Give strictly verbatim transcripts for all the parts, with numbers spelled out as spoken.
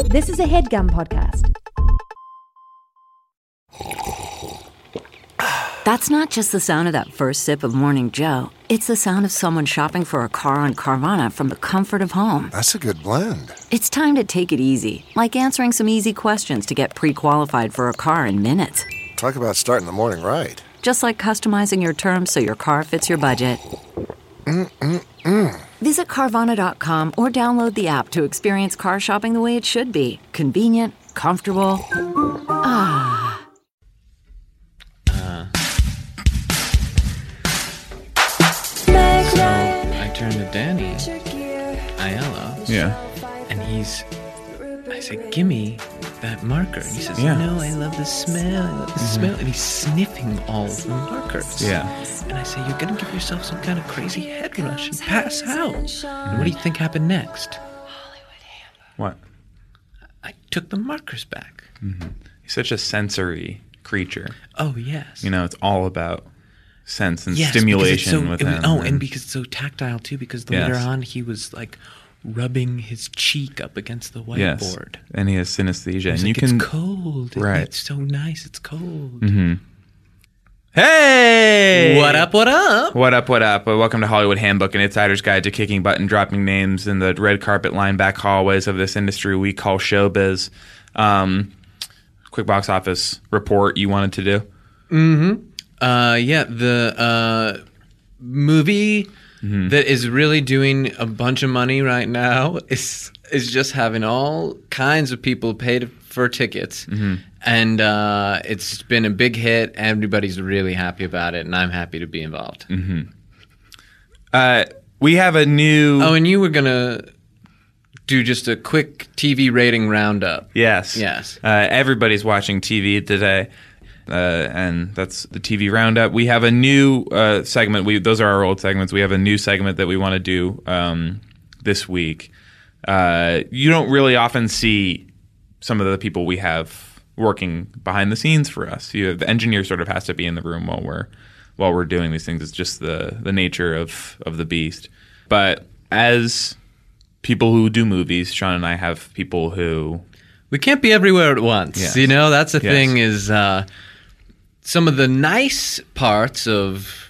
This is a HeadGum podcast. That's not just the sound of that first sip of Morning Joe. It's the sound of someone shopping for a car on Carvana from the comfort of home. That's a good blend. It's time to take it easy, like answering some easy questions to get pre-qualified for a car in minutes. Talk about starting the morning right. Just like customizing your terms so your car fits your budget. Mm-mm-mm. Visit Carvana dot com or download the app to experience car shopping the way it should be. Convenient, comfortable. Ah. Uh, I turn to Danny Aiello. Yeah. And he's, I say, gimme that marker. And he says, Yeah. no, I love the smell. I love the Mhm. smell. And he's sniffing all of the markers. Yeah. And I say, you're going to give yourself some kind of crazy head rush and pass out. And what do you think happened next? What? I took the markers back. Mm-hmm. He's such a sensory creature. Oh, yes. You know, it's all about sense and Yes, stimulation because it's so, with it was- him. Oh, and because it's so tactile, too, because Yes. later on he was, like, rubbing his cheek up against the Yes. whiteboard. And he has synesthesia. He's and like, you can it's cold. Right. It's so nice. It's cold. Mm-hmm. Hey! What up, what up? What up, what up? Well, welcome to Hollywood Handbook, an insider's guide to kicking butt and dropping names in the red carpet line back hallways of this industry we call showbiz. Um, quick box office report you wanted to do? Mm-hmm. Uh, yeah, the uh, movie Mm-hmm. that is really doing a bunch of money right now is is just having all kinds of people paid for tickets. Mm-hmm. And uh, it's been a big hit. Everybody's really happy about it, and I'm happy to be involved. Mm-hmm. Uh, we have a new... Oh, and you were going to do just a quick T V rating roundup. Yes. Yes. Uh, everybody's watching T V today, uh, and that's the T V roundup. We have a new uh, segment. We Those are our old segments. We have a new segment that we want to do um, this week. Uh, you don't really often see some of the people we have working behind the scenes for us. You, the engineer sort of has to be in the room while we're while we're doing these things. It's just the the nature of of the beast. But as people who do movies, Sean and I have people who We can't be everywhere at once. Yes. You know, that's the Yes. thing is uh, some of the nice parts of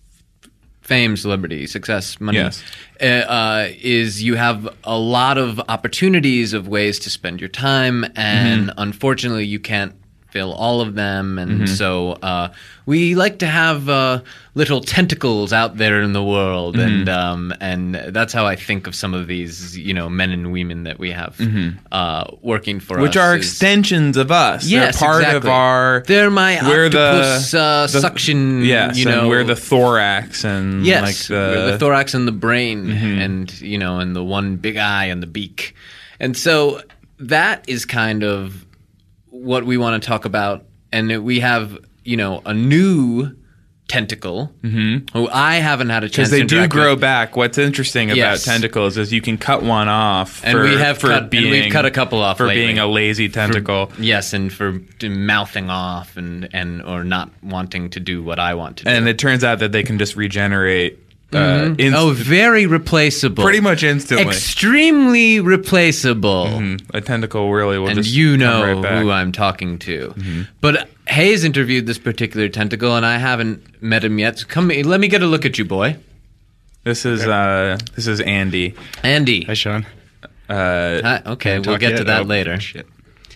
fame, celebrity, success, money Yes. uh, uh, is you have a lot of opportunities of ways to spend your time, and Mm-hmm. unfortunately you can't fill all of them, and Mm-hmm. so uh, we like to have uh, little tentacles out there in the world, Mm-hmm. and um, and that's how I think of some of these, you know, men and women that we have uh, working for Mm-hmm. which us. are is- extensions of us. Yes, They're part exactly. of our. They're my we're octopus the, uh, the suction. Yes, you know, and we're the thorax and yes, like the, we're the thorax and the brain, Mm-hmm. and you know, and the one big eye and the beak, and so that is kind of what we want to talk about. And we have, you know, a new tentacle who I haven't had a chance because to they do interact grow with. back. What's interesting about Yes. tentacles is you can cut one off, And for, we have for cut- and being, we've cut a couple off for lately. being a lazy tentacle. Yes, and for d- mouthing off and, and or not wanting to do what I want to do. And it turns out that they can just regenerate. Uh, inst- oh, very replaceable. pretty much instantly. Extremely replaceable. Mm, a tentacle really will And just you come know right back. who I'm talking to. But Hayes interviewed this particular tentacle, and I haven't met him yet. So come, let me get a look at you, boy. This is uh, this is Andy. Andy. Hi, Sean. Uh, Hi, okay, Can't we'll talk get to yet? that Oh, later. Shit.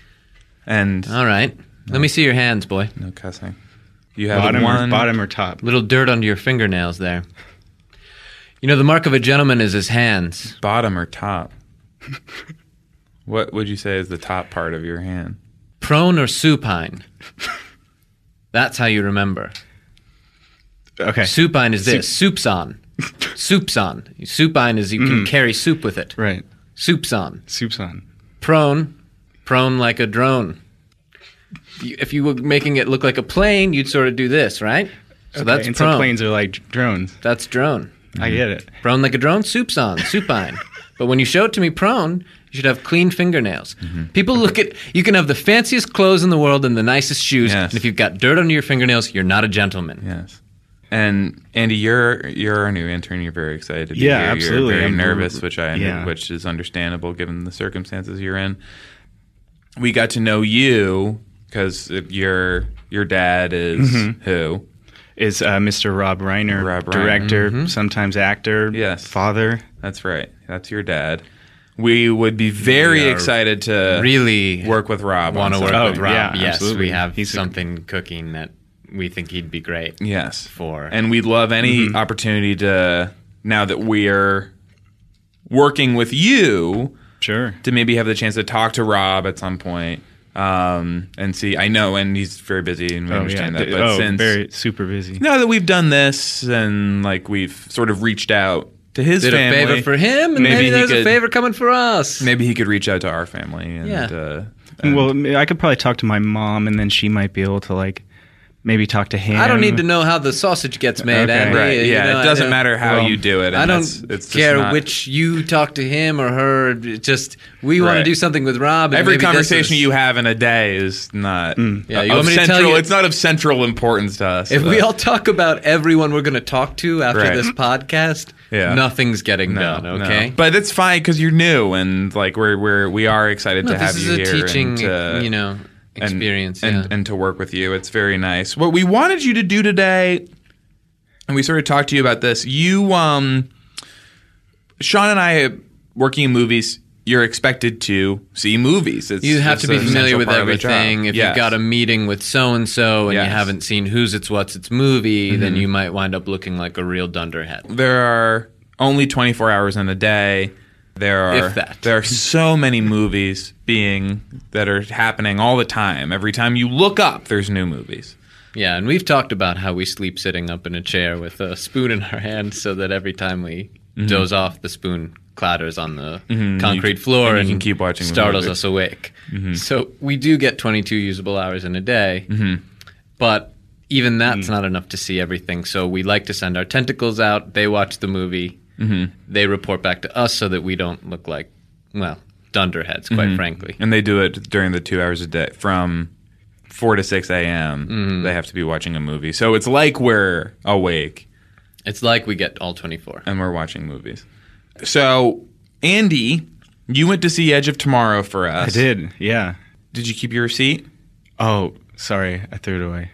and All right. Let me see your hands, boy. no cussing. You have Bottom one. or bottom or top? Little dirt under your fingernails there. You know, the mark of a gentleman is his hands. Bottom or top? What would you say is the top part of your hand? Prone or supine? That's how you remember. Okay. Supine is this. Soup's on. Soup's on. Supine is you can carry soup with it. Right. Soup's on. Soup's on. Prone. Prone like a drone. You- If you were making it look like a plane, you'd sort of do this, right? So Okay, that's and prone. some planes are like drones. That's drone. I get it. Prone like a drone, soup's on, supine. But when you show it to me prone, you should have clean fingernails. People look at, you can have the fanciest clothes in the world and the nicest shoes, Yes. and if you've got dirt under your fingernails, you're not a gentleman. Yes. And Andy, you're you're our new intern. You're very excited to be Yeah, here. absolutely. You're very I'm- nervous, which I yeah. which is understandable given the circumstances you're in. we got to know you because your your dad is Mm-hmm. who? Is uh, Mister Rob Reiner, Rob Reiner. director, sometimes actor, Yes. father. That's right. That's your dad. We would be very We are excited to really work with Rob. Want to on work something. Oh, with Rob? yeah, yes, absolutely. we have He's a- something cooking that we think he'd be great. Yes. For. And we'd love any Mm-hmm. opportunity to, now that we're working with you, Sure. to maybe have the chance to talk to Rob at some point. Um, and see, I know, and he's very busy, and we understand that. But oh, since very super busy. now that we've done this, and like we've sort of reached out to his Did family, a favor for him, and maybe maybe, he there's could- a favor coming for us. maybe he could reach out to our family. And, Yeah. uh, and- Well, I could probably talk to my mom, and then she might be able to like maybe talk to him. I don't need to know how the sausage gets made, Okay. Andy. right? You Yeah, know, it I doesn't don't- matter how well, you do it. And I don't that's, it's just care not- which you talk to him or her. It just we want Right. to do something with Rob. And Every maybe this conversation is- you have in a day is not Yeah, of you want me to tell central. you- It's not of central importance to us. If so we that- all talk about everyone we're going to talk to after Right. this podcast, Yeah. nothing's getting no, done. Okay, no. But it's fine because you're new, and like we're we're we are excited No, to have this you is here a teaching, and to, you know, and- experience. and, yeah. and to work with you. It's very nice. What we wanted you to do today, and we sort of talked to you about this. You, um, Sean and I, working in movies, you're expected to see movies. It's, You have it's to be a familiar central with part of the job. everything. If Yes. you've got a meeting with so and so and Yes. you haven't seen Who's It's What's It's movie, then Mm-hmm. you might wind up looking like a real dunderhead. There are only twenty-four hours in a day. There are If that. there are so many movies being that are happening all the time. Every time you look up, there's new movies. Yeah, and we've talked about how we sleep sitting up in a chair with a spoon in our hand so that every time we Mm-hmm. doze off, the spoon clatters on the concrete floor and and, you can keep watching the startles movie. us awake. Mm-hmm. So we do get twenty-two usable hours in a day, but even that's Mm. not enough to see everything. So we like to send our tentacles out. They watch the movie. Mm-hmm. They report back to us so that we don't look like, well, dunderheads, quite frankly. And they do it during the two hours a day from four to six a.m. Mm-hmm. They have to be watching a movie. So it's like we're awake It's like we get all twenty-four. and we're watching movies. So, Andy, you went to see Edge of Tomorrow for us. I did. Yeah. Did you keep your receipt? Oh, sorry, I threw it away.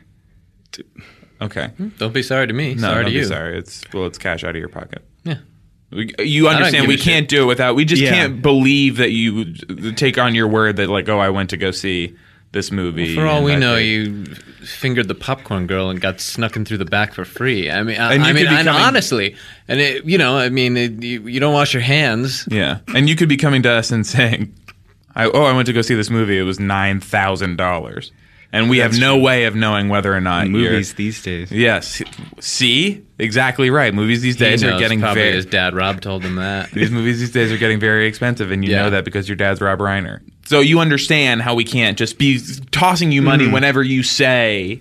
Okay. Don't be sorry to me. No, sorry don't to be you. sorry. It's well, it's cash out of your pocket. Yeah. We, you understand give we a shit. can't do it without. We just Yeah. can't believe that you take on your word that like, oh, I went to go see this movie. For all and we that know, day. you fingered the popcorn girl and got snuck in through the back for free. I mean, I, And you I mean, could be and coming- honestly, and it, you know, I mean, it, you, you don't wash your hands. Yeah, and you could be coming to us and saying, I, "Oh, I went to go see this movie. It was nine thousand dollars," and we have no way of knowing whether or not you're- Movies these days. Yes, see, exactly right. Movies these days He are knows, getting probably very. his dad Rob told him that. These movies these days are getting very expensive, and you Yeah. know that because your dad's Rob Reiner. So you understand how we can't just be tossing you money whenever you say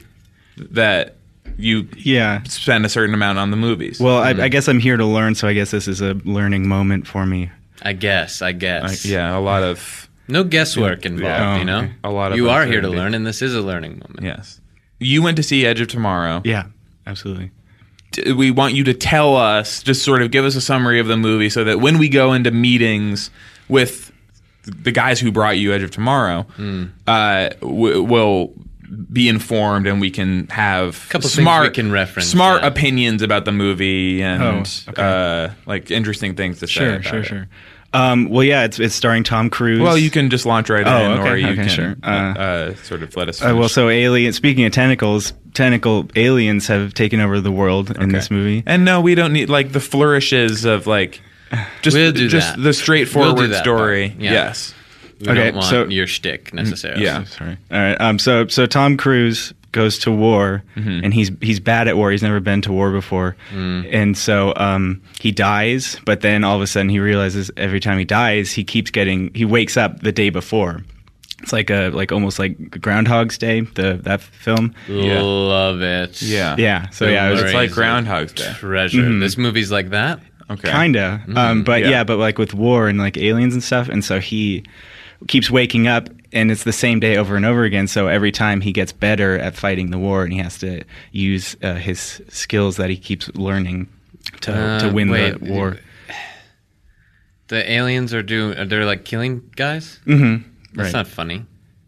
that you Yeah. spend a certain amount on the movies. Well, I, I guess I'm here to learn, so I guess this is a learning moment for me. I guess. I guess. Like, yeah, a lot of No guesswork involved. Yeah. You know, Okay. a lot of you are here to uncertainty. learn, and this is a learning moment. yes. You went to see Edge of Tomorrow. Yeah, absolutely. D- We want you to tell us, just sort of give us a summary of the movie, so that when we go into meetings with the guys who brought you Edge of Tomorrow, Hmm. uh, w- we'll be informed and we can have Couple things smart, we can reference, smart yeah. opinions about the movie and Oh, okay. uh, like interesting things to say. Sure, about sure, it. sure. Um, well, yeah, it's it's starring Tom Cruise. Well, you can just launch right Oh, in, or okay, you okay, can sure. uh, Uh, uh, sort of let us. Uh, well, finish. so alien. Speaking of tentacles, tentacle aliens have taken over the world in this movie. And no, we don't need like the flourishes of like just We'll do just that. the straightforward We'll do that story. part. Yeah. Yes. We Okay, don't want so- your shtick necessarily. Yeah. Sorry. All right. Um. So so Tom Cruise goes to war, Mm-hmm. and he's he's bad at war. He's never been to war before, Mm. and so um he dies. But then all of a sudden he realizes every time he dies, he keeps getting he wakes up the day before. It's like a like almost like Groundhog's Day, the that film. Yeah. Love it. Yeah. Yeah. So Bill yeah, it was It's Murray like is a Groundhog's Day. Treasure. This movie's like that. Okay. Kinda, um, but Yeah. yeah. but like with war and like aliens and stuff, and so he keeps waking up, and it's the same day over and over again. So every time he gets better at fighting the war, and he has to use uh, his skills that he keeps learning to Uh, to win wait, the war. The aliens are doing. They're like killing guys. Mm-hmm. That's Right. not funny.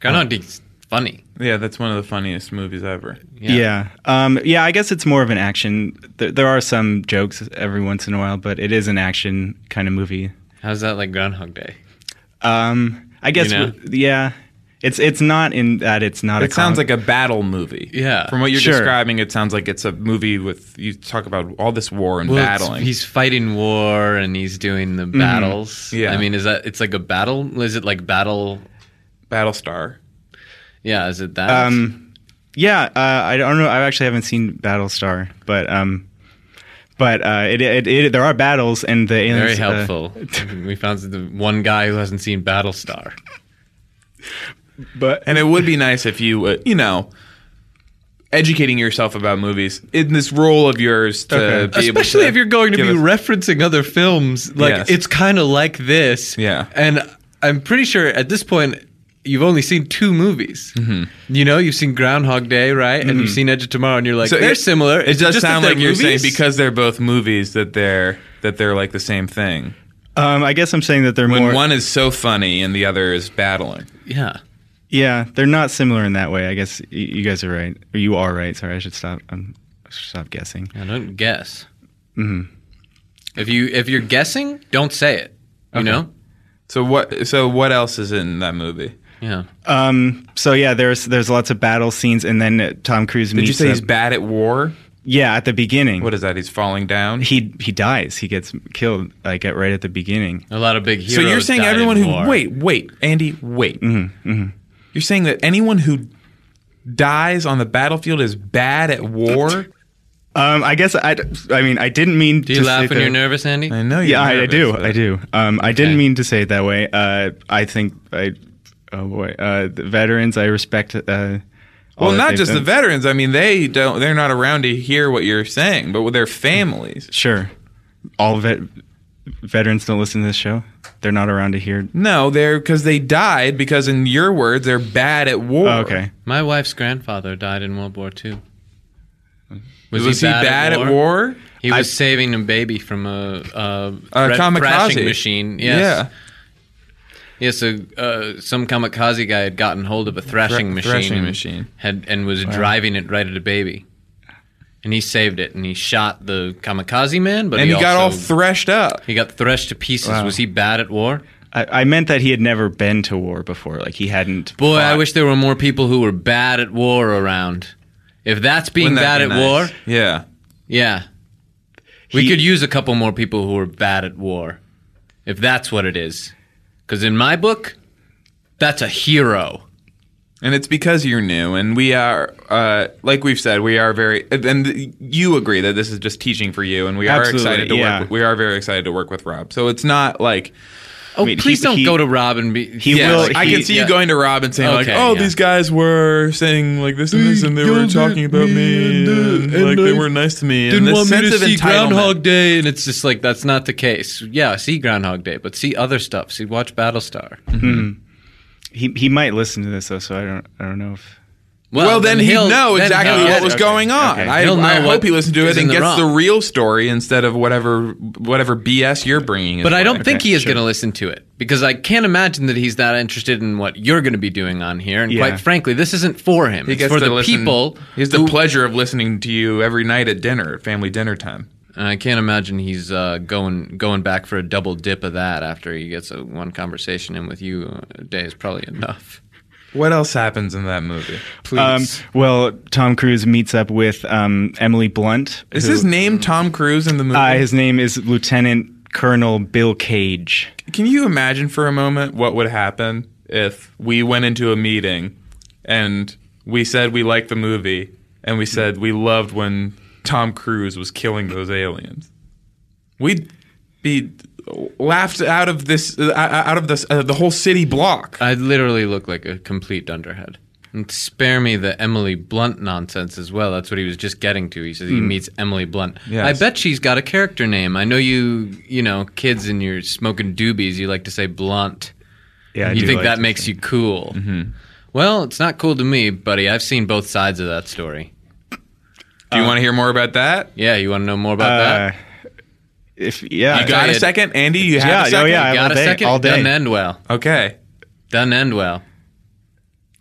Groundhog Day's funny. Yeah, that's one of the funniest movies ever. Yeah. Yeah. Um, yeah, I guess it's more of an action. There, there are some jokes every once in a while, but it is an action kind of movie. How's that like Groundhog Day? Um, I guess, You know? w- yeah. It's it's not in that it's not a It sounds com- like a battle movie. Yeah. From what you're Sure. describing, it sounds like it's a movie with, you talk about all this war and Well, it's- battling. he's fighting war and he's doing the battles. Yeah. I mean, is that it's like a battle? Is it like battle? Battlestar. Yeah, is it that? Um, yeah, uh, I don't know. I actually haven't seen Battlestar, but um, but uh, it, it, it there are battles and the aliens. Very uh, helpful. We found the one guy who hasn't seen Battlestar. but And it would be nice if you, uh, you know, educating yourself about movies in this role of yours to Okay. be able Especially to if you're going to be give us- referencing other films. Like, Yes. it's kind of like this. Yeah. And I'm pretty sure at this point, you've only seen two movies. Mm-hmm. You know, you've seen Groundhog Day, right? And you've seen Edge of Tomorrow, and you're like, So they're it- similar. It It's does just that sound they're like you're saying movies. because they're both movies that they're that they're like the same thing. um, I guess I'm saying that they're When more. one is so funny and the other is battling. Yeah. Yeah, they're not similar in that way. I guess y- you guys are right, or you are right. Sorry, I should stop. Um, I should stop guessing. I don't guess. Mm-hmm. If you if you're guessing, don't say it. You Okay. know? So what? So what else is in that movie? Yeah. Um, so yeah, there's there's lots of battle scenes, and then uh, Tom Cruise Did meets. you say a- he's bad at war? Yeah, at the beginning. What is that? He's falling down. he he dies. He gets killed like at, right at the beginning. A lot of big heroes. So you're saying died everyone in who war. wait, wait, Andy, wait. Mm-hmm, mm-hmm. You're saying that anyone who dies on the battlefield is bad at war? Um, I guess I, I mean I didn't mean. Do you to laugh say when that- you're nervous, Andy? I know. You're Yeah, I, I nervous, do. but- I do. Um, I didn't Okay. mean to say it that way. Uh, I think I. Oh boy, uh, the veterans. I respect. Uh, all Well, that not they've just the done. veterans. I mean, they don't. They're not around to hear what you're saying, but with their families. Sure, all vet veterans don't listen to this show. They're not around to hear. No, they're because they died. Because in your words, they're bad at war. Oh, okay. My wife's grandfather died in World War Two. Was, he bad, at, war? He was saving a baby from a, a, A thre- kamikaze thrashing machine. Yes. Yeah. Yes, so, uh, some kamikaze guy had gotten hold of a thrashing Thre- machine, thrashing and, machine. had and was driving it right at a baby, and he saved it, and he shot the kamikaze man, but And he, he, got all also, threshed up. he got threshed to pieces. Wow. Was he bad at war? I, I meant that he had never been to war before. Like he hadn't. Boy, I fought. wish there were more people who were bad at war around. If that's being Wouldn't that bad be at nice? war, Yeah. yeah, we He- could use a couple more people who are bad at war. If that's what it is, because in my book, that's a hero. And it's because you're new, and we are, uh, like we've said, we are very. And you agree that this is just teaching for you, and we are Absolutely, excited to yeah. work. We are very excited to work with Rob. So it's not like. Oh, mean, please he- don't he- go to Rob and be. he Yeah, will- like, I he- can see yeah. you going to Rob and saying like, Okay, "Oh, yeah. these guys were saying like this and this, and they were talking about me, and, like they were nice to me." And this sense of entitlement. Day, and it's just like that's not the case. Yeah, see Groundhog Day, but see other stuff. See, watch Battlestar. He he might listen to this though, so I don't I don't know if. Well, then, he'd he'll- know then exactly he'll what get was it. going on. Okay. I, He'll know I what hope he listens to is it in and the gets the wrong. real story instead of whatever whatever B S you're bringing. his But I way. don't think Okay, he is sure. going to listen to it because I can't imagine that he's that interested in what you're going to be doing on here. And Yeah. quite frankly, this isn't for him. He It's gets for to the listen, people. He has the who- pleasure of listening to you every night at dinner, at family dinner time. And I can't imagine he's uh, going going back for a double dip of that after he gets a one conversation in with you a day is probably enough. What else happens in that movie? Please. Um, well, Tom Cruise meets up with um, Emily Blunt. Is who- his name Tom Cruise in the movie? Uh, his name is Lieutenant Colonel Bill Cage. Can you imagine for a moment what would happen if we went into a meeting and we said we liked the movie and we said we loved when Tom Cruise was killing those aliens? We'd be laughed out of this, uh, out of this, uh, the whole city block. I literally look like a complete dunderhead. And spare me the Emily Blunt nonsense as well. That's what he was just getting to. He says he meets Emily Blunt. Yes. I bet she's got a character name. I know you, you know, kids and you're smoking doobies, you like to say Blunt. Yeah, I you do think like that to makes say- you cool. Mm-hmm. Well, it's not cool to me, buddy. I've seen both sides of that story. Do you want to hear more about that? Yeah, you want to know more about Uh, that? if yeah, You got tell a you- second, Andy? You have Yeah, a oh, second? yeah, I- Got all a day, second? all day. Doesn't end well. Okay. Doesn't end well.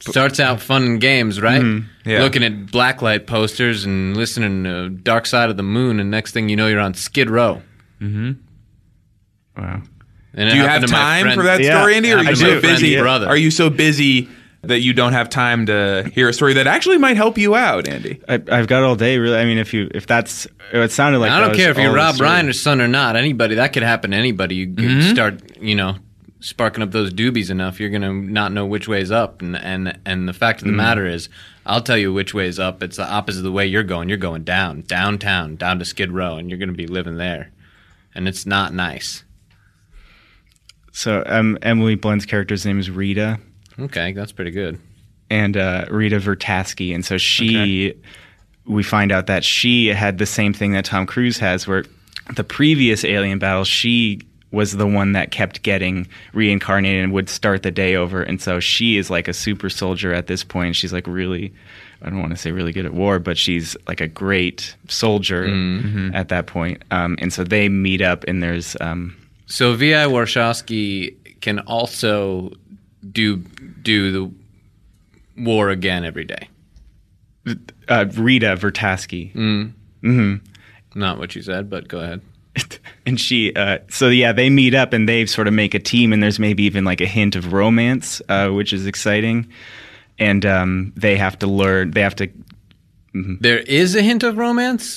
Starts out fun and games, right? Mm-hmm. Yeah. Looking at blacklight posters and listening to Dark Side of the Moon, and next thing you know, you're on Skid Row. Mm-hmm. Wow. And Do you have time friend, for that Yeah, story, Andy? Or are I you do. so busy? Brother. Are you so busy that you don't have time to hear a story that actually might help you out, Andy? I, I've got all day. Really, I mean, if you if that's it sounded like I that don't was care if all you're the Rob story. Reiner's son or not. Anybody, that could happen to anybody. You could Mm-hmm. start, you know, sparking up those doobies enough, you're going to not know which way's up. And, and, and the fact of the Mm. matter is, I'll tell you which way's up. It's the opposite of the way you're going. You're going down, downtown, down to Skid Row, and you're going to be living there. And it's not nice. So um, Emily Blunt's character's name is Rita, Okay, that's pretty good. and uh, Rita Vertasky, and so she, Okay. we find out that she had the same thing that Tom Cruise has, where the previous alien battle, she was the one that kept getting reincarnated and would start the day over, and so she is like a super soldier at this point. She's like really, I don't want to say really good at war, but she's like a great soldier Mm-hmm. at that point. Um, and so they meet up, and there's um, So V I Warshawski can also do do the war again every day. uh, Rita Vertasky. Not what you said, but go ahead. And she, uh, so yeah, they meet up and they sort of make a team, and there's maybe even like a hint of romance, uh, which is exciting. And um, they have to learn, they have to, There is a hint of romance,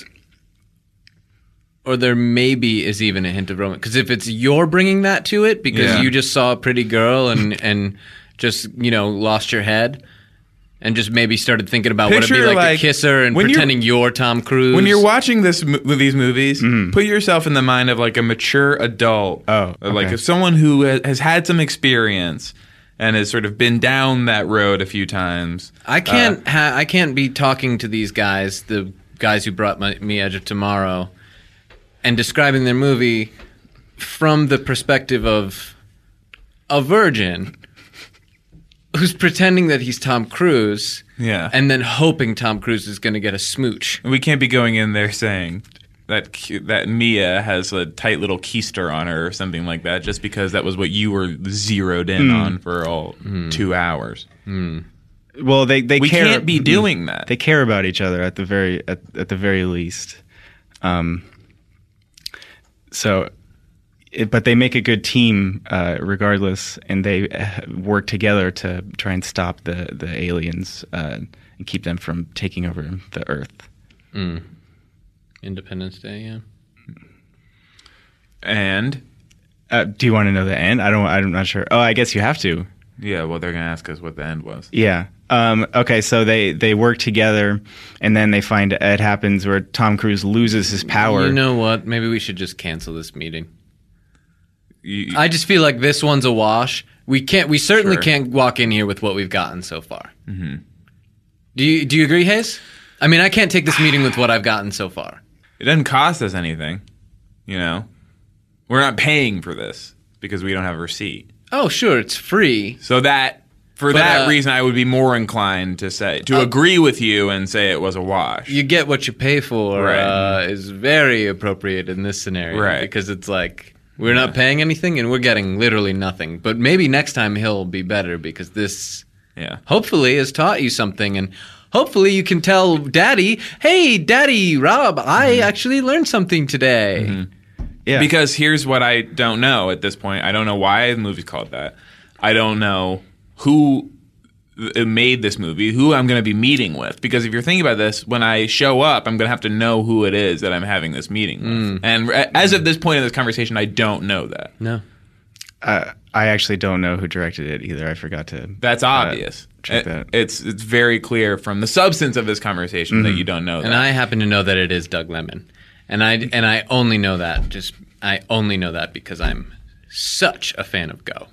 or there maybe is even a hint of romance. Because if it's you're bringing that to it because Yeah. you just saw a pretty girl and and just you know lost your head. And just maybe started thinking about what it'd Picture, be like, like, to kiss her and when you're- pretending you're Tom Cruise. When you're watching this mo- these movies, put yourself in the mind of like a mature adult, Oh, Or, like okay. someone who ha- has had some experience and has sort of been down that road a few times. I can't ha- I can't be talking to these guys, the guys who brought my, me Edge of Tomorrow, and describing their movie from the perspective of a virgin who's pretending that he's Tom Cruise, Yeah. and then hoping Tom Cruise is going to get a smooch. We can't be going in there saying that cu- that Mia has a tight little keister on her or something like that, just because that was what you were zeroed in on for all two hours. well, they, they We care. can't be doing that. They care about each other at the very, at, at the very least. Um, so, it, but they make a good team uh, regardless, and they uh, work together to try and stop the, the aliens uh, and keep them from taking over the Earth. Independence Day, yeah. And Uh, do you want to know the end? I don't. I'm not sure. Oh, I guess you have to. yeah, well, they're going to ask us what the end was. Yeah. Um, okay. So they they work together, and then they find it happens where Tom Cruise loses his power. You know what? Maybe we should just cancel this meeting. You- I just feel like this one's a wash. We can't. We certainly Sure. can't walk in here with what we've gotten so far. Mm-hmm. Do you Do you agree, Hayes? I mean, I can't take this meeting with what I've gotten so far. It doesn't cost us anything, you know? We're not paying for this because we don't have a receipt. Oh, sure, it's free. So that, for But, that uh, reason, I would be more inclined to say, to agree with you and say it was a wash. You get what you pay for. Right. Uh, is very appropriate in this scenario, Right. Because it's like we're not paying anything and we're getting literally nothing. But maybe next time he'll be better because this Yeah. hopefully has taught you something, and hopefully you can tell Daddy, "Hey, Daddy, Rob, I actually learned something today." Yeah. Because here's what I don't know at this point. I don't know why the movie's called that. I don't know who th- made this movie, who I'm going to be meeting with. Because if you're thinking about this, when I show up, I'm going to have to know who it is that I'm having this meeting with. And a- as of this point in this conversation, I don't know that. No. Uh, I actually don't know who directed it either. I forgot to. That's obvious. check It- that. It's it's very clear from the substance of this conversation that you don't know that. And I happen to know that it is Doug Lemon, and I and I only know that just I only know that because I'm such a fan of Go.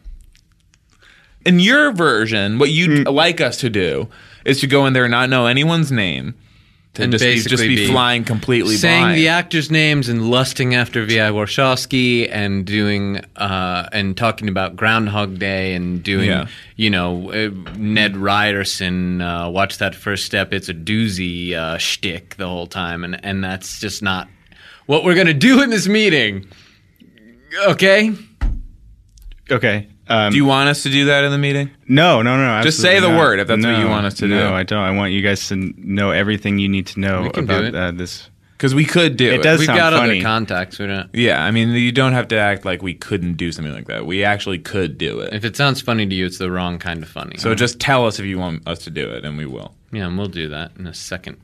In your version, what you'd like us to do is to go in there and not know anyone's name, to And just be, just basically be be flying completely saying blind. the actors' names and lusting after V I Warshawski and doing uh, and talking about Groundhog Day and doing Yeah. you know uh, Ned Ryerson, uh, watch that first step, it's a doozy uh, shtick the whole time, and and that's just not what we're gonna do in this meeting. Okay. Okay. Um, Do you want us to do that in the meeting? No, no, no. Just say the absolutely not. word if that's what No, you want us to do. No, I don't. I want you guys to know everything you need to know We can do about it. uh, this. Because we could do it. It does We've sound got funny. other contacts. We don't. Yeah, I mean, you don't have to act like we couldn't do something like that. We actually could do it. If it sounds funny to you, it's the wrong kind of funny. So just tell us if you want us to do it, and we will. yeah, and we'll do that in a second.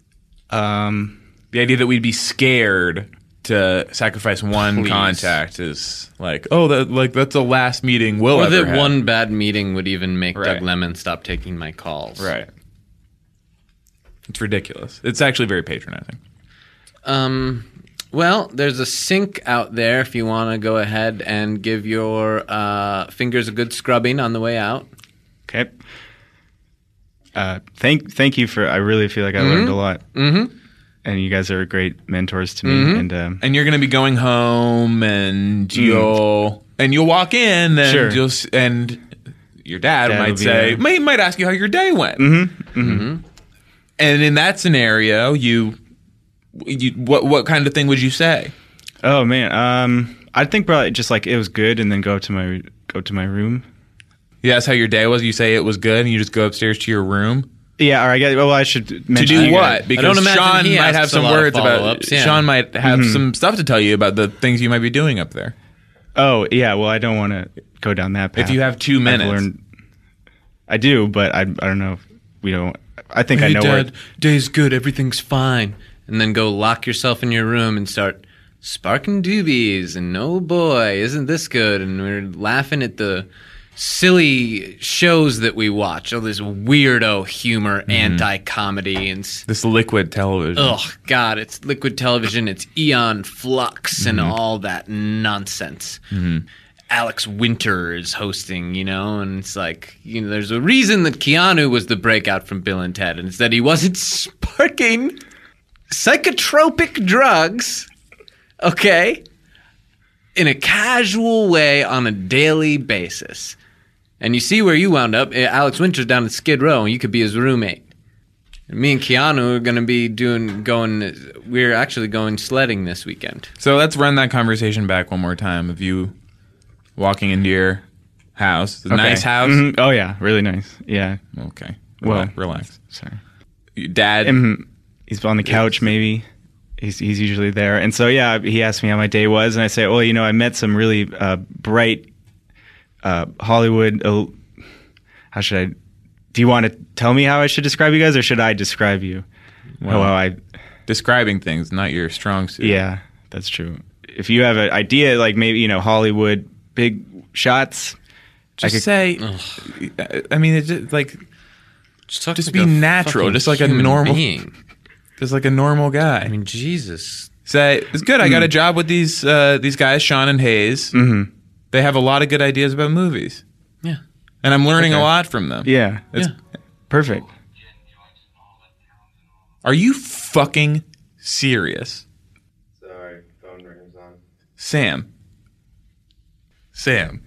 Um, The idea that we'd be scared to sacrifice one Please. contact is like, oh, that like that's the last meeting we'll Or ever that have. one bad meeting would even make Right. Doug Lemon stop taking my calls. Right. It's ridiculous. It's actually very patronizing. Um. Well, there's a sink out there if you want to go ahead and give your uh, fingers a good scrubbing on the way out. okay. Uh, thank, thank you for. I really feel like I learned a lot. Mm-hmm. And you guys are great mentors to me. And um, And you're going to be going home, and you'll and you'll walk in, and Sure. you'll s- and your dad, Dad will might be say, there. may, might ask you how your day went. Mm-hmm. Mm-hmm. And in that scenario, you, you what what kind of thing would you say? oh man, um, I think probably just like it was good, and then go to my go to my room. You ask how your day was. You say it was good, and you just go upstairs to your room Yeah, or I guess. Well, I should to mention do you what? guys. Because don't imagine Sean he might asks have a some lot of words about. follow-ups, yeah. Sean might have Mm-hmm. some stuff to tell you about the things you might be doing up there. Oh yeah, well I don't want to go down that path. If you have two I've minutes. learned- I do, but I I don't know. If we don't. I think I Hey, know Dad, where. day's good. Everything's fine. And then go lock yourself in your room and start sparking doobies. And oh boy, isn't this good? And we're laughing at the silly shows that we watch. Oh, this weirdo humor, Mm-hmm. anti-comedy, and s- This liquid television. oh god, it's liquid television. It's Eon Flux and Mm-hmm. all that nonsense. Alex Winter is hosting, you know, and it's like, you know, there's a reason that Keanu was the breakout from Bill and Ted, and it's that he wasn't sparking psychotropic drugs, okay, in a casual way on a daily basis. And you see where you wound up. Eh, Alex Winter's down at Skid Row, and you could be his roommate. And me and Keanu are going to be doing, going, we're actually going sledding this weekend. So let's run that conversation back one more time of you walking into your house. It's a Okay. nice house. Mhm. Oh yeah, really nice. Yeah. Okay. Well- Well, relax. Sorry. Your dad. Mhm. He's on the couch, maybe. He's he's usually there, and so yeah, he asked me how my day was, and I say, well, you know, I met some really uh, bright uh, Hollywood. Uh, how should I? Do you want to tell me how I should describe you guys, or should I describe you? Well, how I? Describing things, not your strong suit. Yeah, that's true. If you have an idea, like maybe you know Hollywood big shots, Just I could- say. I mean, it's just like Just, talk Just like be a natural, fucking just like a human normal- being. just like a normal guy. I mean, Jesus. Say it's good. I got a job with these uh, these guys, Sean and Hayes. Mhm. They have a lot of good ideas about movies, Yeah. and I'm learning Okay. a lot from them. yeah, It's, Yeah. perfect. Are you fucking serious, Sorry, phone ringer's on. Sam? Sam,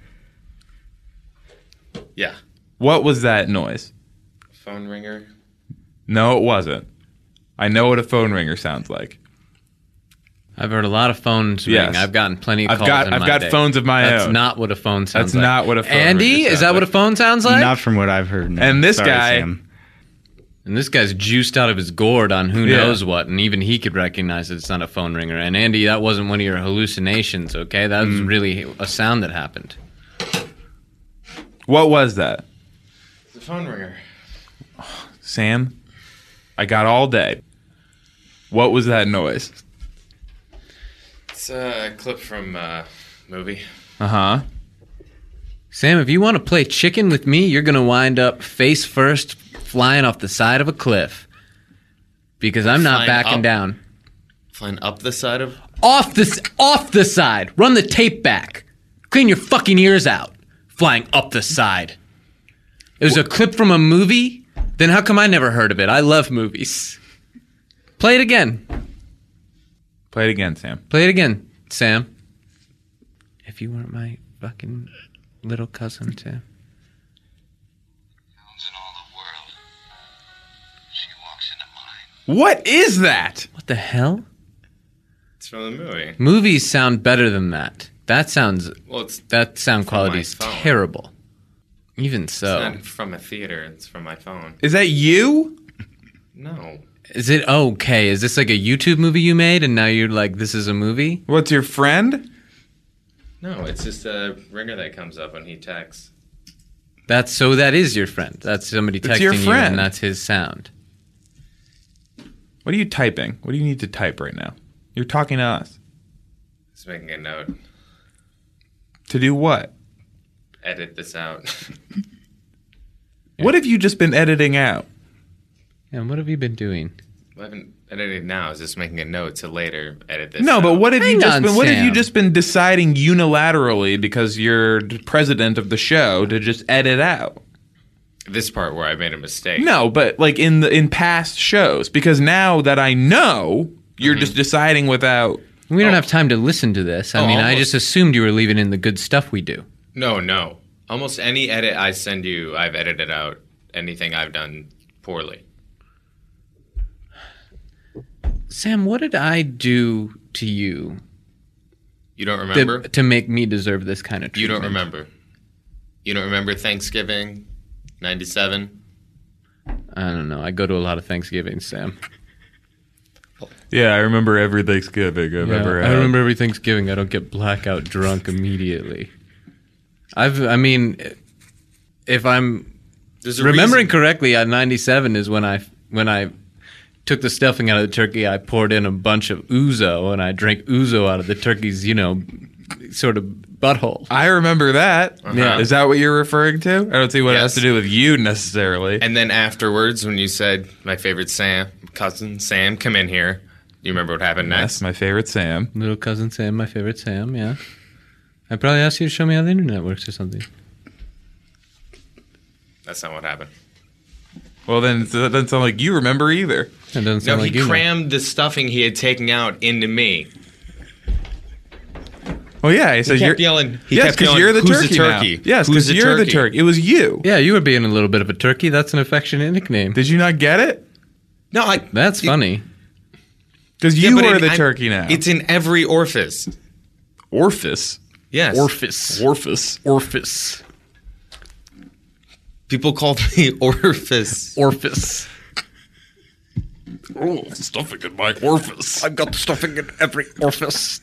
Yeah. what was that noise? Phone ringer. No, it wasn't. I know what a phone ringer sounds like. I've heard a lot of phones Yes. ring. I've gotten plenty of I've calls got- in I've my got day. phones of my That's own. not what a phone sounds That's like. not what a phone Andy, ringer is sounds that what a like. phone sounds like? Not from what I've heard. no. And this Sorry, guy- Sam. And this guy's juiced out of his gourd on who Yeah. knows what, and even he could recognize that it's not a phone ringer. And Andy, that wasn't one of your hallucinations, okay? That was really a sound that happened. What was that, It's a phone ringer. Sam? I got all day. What was that noise? It's a clip from uh movie. Uh huh. Sam, if you want to play chicken with me, you're going to wind up face first flying off the side of a cliff. Because I'm not Flying backing up? down. Flying up the side of. Off the, s- off the side. Run the tape back. Clean your fucking ears out. Flying up the side. It was a clip from a movie? Then how come I never heard of it? I love movies. Play it again. Play it again, Sam. Play it again, Sam. If you weren't my fucking little cousin, Sam. In all the world, she walks into mine. What is that? What the hell? It's from the movie. Movies sound better than that. That sounds. Well, it's That sound from quality my is phone. terrible. Even so, It's not from a theater. It's from my phone. Is that you? No. is it okay? Is this like a YouTube movie you made, and now you're like, this is a movie? What's your friend? No, it's just a ringer that comes up when he texts. That's so. That is your friend. That's somebody It's texting your you, friend. and that's his sound. What are you typing? What do you need to type right now? You're talking to us. Just making a note. To do what? Edit this out. What have you just been editing out? And what have you been doing? I haven't edited now. I was just making a note to later edit this No, out. but what have you Hang just on, been? What have you Sam. just been deciding unilaterally because you're the president of the show to just edit out? This part where I made a mistake. No, but like in the in past shows, because now that I know, you're just deciding without. We don't Oh. have time to listen to this. I Oh, mean, I almost. just assumed you were leaving in the good stuff we do. No, no. Almost any edit I send you, I've edited out anything I've done poorly. Sam, what did I do to you You don't that- remember? to make me deserve this kind of You treatment? don't remember. You don't remember Thanksgiving, ninety-seven? I don't know. I go to a lot of Thanksgivings, Sam. Yeah, I remember every Thanksgiving I've Yeah, ever I had. remember every Thanksgiving. I don't get blackout drunk immediately. I've. I mean, if I'm There's a remembering reason. correctly, at ninety-seven is when I when I took the stuffing out of the turkey. I poured in a bunch of ouzo, and I drank ouzo out of the turkey's, you know, sort of butthole. I remember that. Yeah. Is that what you're referring to? I don't see what it has Yes. to do with you necessarily. And then afterwards, when you said, my favorite Sam, cousin Sam, come in here, do you remember what happened That's next? my favorite Sam. Little cousin Sam, my favorite Sam. Yeah, I probably asked you to show me how the internet works or something. That's not what happened. Well, then that doesn't sound like you remember either. It doesn't No, sound he like you. crammed the stuffing he had taken out into me. Well, yeah, he said kept you're yelling- he yes, kept because yelling, you're the "Who's the turkey, now." turkey? Yes, Who's because the you're the turkey? turkey. It was you. Yeah, you were being a little bit of a turkey. That's an affectionate nickname. Did you not get it? No, I. That's funny. Because Yeah, you but are it- the I- turkey now. It's in every orifice. Orphis. Yes. Orifice. Orphis. Orifice. People called me orifice. Orifice. Oh, stuffing in my orifice. I've got the stuffing in every orifice.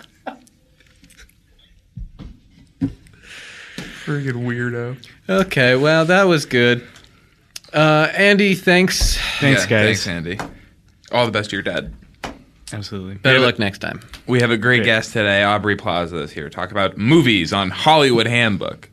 Freaking weirdo. Okay, well, that was good. Uh, Andy, thanks. Thanks, Yeah, guys. Thanks, Andy. All the best to your dad. Absolutely. Better Yeah, luck next time. We have a great Great. guest today. Aubrey Plaza is here to talk about movies on Hollywood Handbook.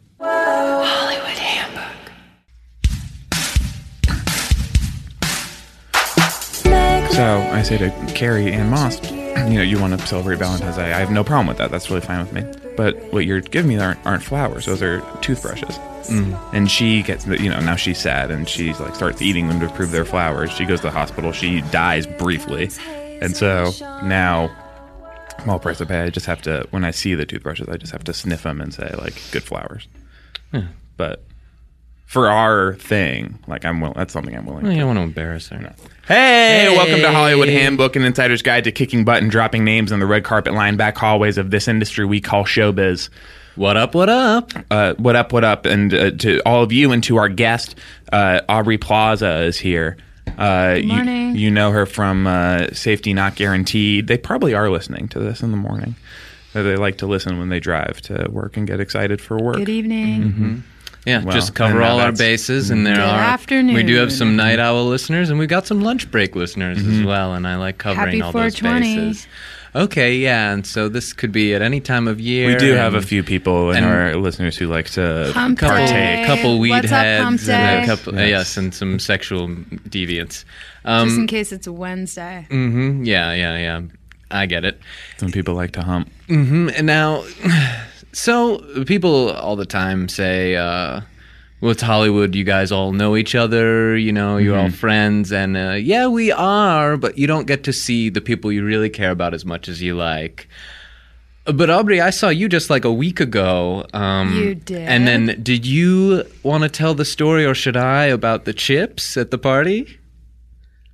So I say to Carrie and Moss, you know, you want to celebrate Valentine's Day. I have no problem with that. That's really fine with me. But what you're giving me aren't, aren't flowers. Those are toothbrushes. And she gets, you know, now she's sad and she's like starts eating them to prove they're flowers. She goes to the hospital. She dies briefly. And so now, small price to pay. I just have to, when I see the toothbrushes, I just have to sniff them and say, like, good flowers. But for our thing, like, I'm will- that's something I'm willing I to don't want to embarrass her. Hey, welcome to Hollywood Handbook, an insider's guide to kicking butt and dropping names in the red carpet lined back hallways of this industry we call showbiz. What up, what up? Uh, what up, what up? And uh, to all of you and to our guest, uh, Aubrey Plaza is here. Uh, you, morning. you know her from uh, Safety Not Guaranteed. They probably are listening to this in the morning. Uh, They like to listen when they drive to work and get excited for work. Good evening. Yeah, Well, just cover and now all our that's- bases, and there Good are. afternoon. We do have some night owl listeners, and we've got some lunch break listeners Mm-hmm. as well. And I like covering Happy all those four twenty. bases. Okay, yeah, and so this could be at any time of year. We do have a and few people in and- our listeners who like to Hump couple, day. couple weed What's up, heads, hump and day? a couple, Yes. yes. and some sexual deviants. Um, Just in case it's a Wednesday. mhm, yeah, yeah, yeah. I get it. Some people like to hump. Mm, And now, so people all the time say, uh, well, it's Hollywood. You guys all know each other. You know, you're all friends. And uh, yeah, we are, but you don't get to see the people you really care about as much as you like. But Aubrey, I saw you just like a week ago. Um, You did? And then did you want to tell the story, or should I, about the chips at the party?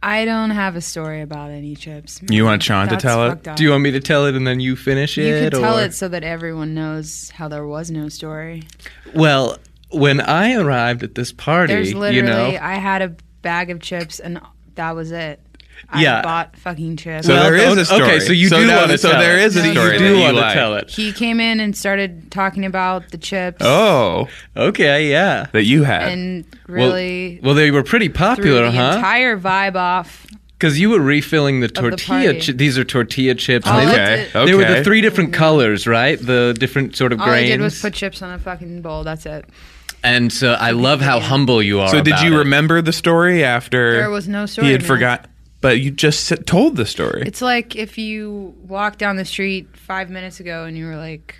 I don't have a story about any chips. You want Sean to That's tell it? fucked up. Do you want me to tell it and then you finish it? You could tell or? it so that everyone knows how there was no story. Well, when I arrived at this party, There's literally, you know, I had a bag of chips and that was it. I Yeah. bought fucking chips. So Well, there is okay, a story. okay, so you do now- want to so tell there it. is a No, you story do that you want to like. tell it. He came in and started talking about the chips. Oh, Okay, yeah. that you had. And Well- really Well, they were pretty threw popular, the huh? entire vibe off. Because you were refilling the the tortilla. party. Chi- these are tortilla chips. All They I look- okay. did- okay. They were the three different colors, right? The different sort of All grains. I did was put chips on a fucking bowl. That's it. and so I love how Yeah. humble you are. So did about you it. remember the story after There was no story, he had man. forgot? But you just s- told the story. It's like if you walked down the street five minutes ago and you were like,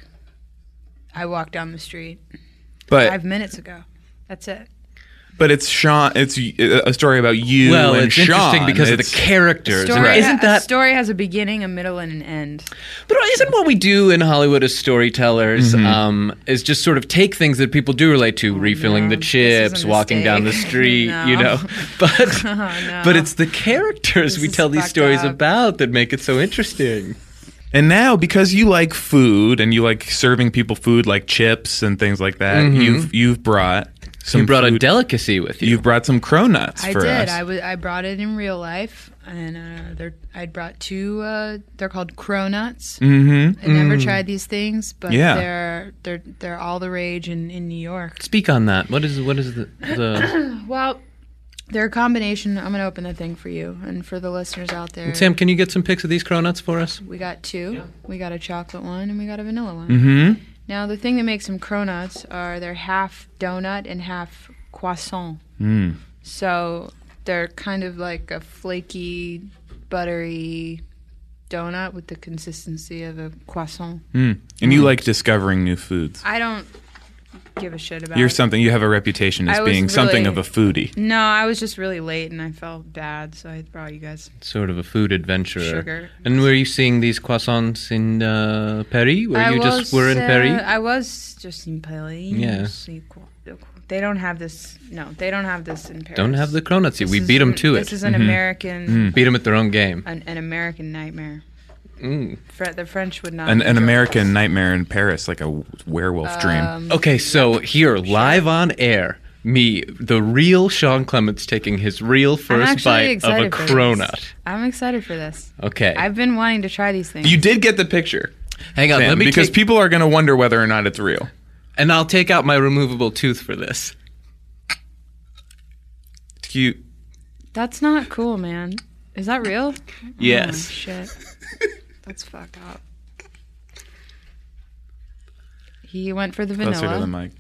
I walked down the street But five minutes ago. That's it. but it's Sean. It's a story about you Well, and it's Sean. interesting because of the It's- characters. Story, and Right. Isn't a that? story has a beginning, a middle, and an end. But isn't what we do in Hollywood as storytellers um, is just sort of take things that people do relate to, refilling no, the this is chips, a walking down the mistake. street, No. you know. But no. but it's the characters This we is tell these fucked stories up. about that make it so interesting. And now, because you like food and you like serving people food like chips and things like that, you've you've brought some. You brought a food- delicacy with you. You've brought some cronuts I for did. us. I was. I brought it in real life, and uh, they're, I brought two. Uh, they're called cronuts. mm-hmm. I never tried these things, but Yeah. they're they're they're all the rage in, in New York. Speak on that. What is what is the, the Well, they're a combination. I'm gonna open the thing for you and for the listeners out there. Sam? Can you get some pics of these cronuts for us? We got two. We got a chocolate one and we got a vanilla one. Mm-hmm. Now the thing that makes them cronuts are they're half donut and half croissant. Mm. So they're kind of like a flaky, buttery donut with the consistency of a croissant. Mm. And you like discovering new foods. I don't give a shit about You're it. something. You have a reputation as I was being something of really- a foodie. No, I was just really late and I felt bad, so I brought you guys. Sort of a food adventurer. Sugar. And were you seeing these croissants in uh, Paris? Where I you was, just were in uh, Paris? I was just in Paris. Yeah. They don't have this. No, they don't have this in Paris. Don't have the cronuts. This We is beat them an- to This it. is an American, Beat them at their own game. an, an American nightmare. Mm. Fre- the French would not. An, an enjoy American this. nightmare in Paris, like a werewolf dream. Um, Okay, so here, live on air, me, the real Sean Clements, taking his real I'm first actually bite of a excited for this. cronut. I'm excited for this. Okay. I've been wanting to try these things. You did get the picture, Hang on, Sam, let me because take, people are going to wonder whether or not it's real. and I'll take out my removable tooth for this. It's cute. That's not cool, man. Is that real? Yes. Oh, shit. That's fucked up. He went for the vanilla. Closer to the mic.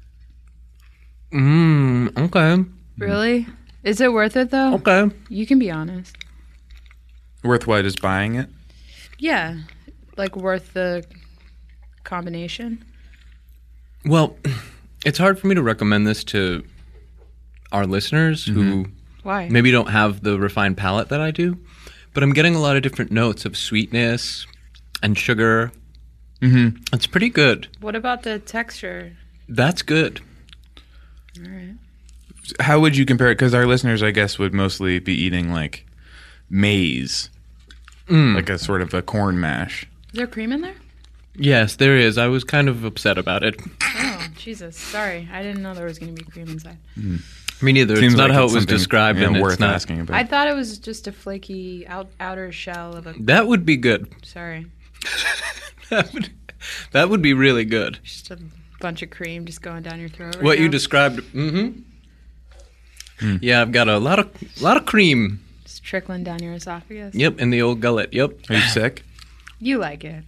Mmm, okay. Really? Is it worth it though? Okay. You can be honest. Worth what is buying it? Yeah. Like worth the combination. Well, it's hard for me to recommend this to our listeners who Why? maybe don't have the refined palate that I do, but I'm getting a lot of different notes of sweetness and sugar. Mm-hmm. It's pretty good. What about the texture? That's good. All right. How would you compare it? Because our listeners, I guess, would mostly be eating like maize, like a sort of a corn mash. Is there cream in there? Yes, there is. I was kind of upset about it. Oh, Jesus. Sorry. I didn't know there was going to be cream inside. Me neither. Seems it's not like how it's it was something, described, you know, and worth it's not. asking about. I thought it was just a flaky out, outer shell of a... That would be good. Sorry. That would, that would be really good. Just a bunch of cream just going down your throat right What you now. described. Mm-hmm. Yeah, I've got a lot of lot of cream. Just trickling down your esophagus. Yep, in the old gullet. Yep. Are you sick? You like it.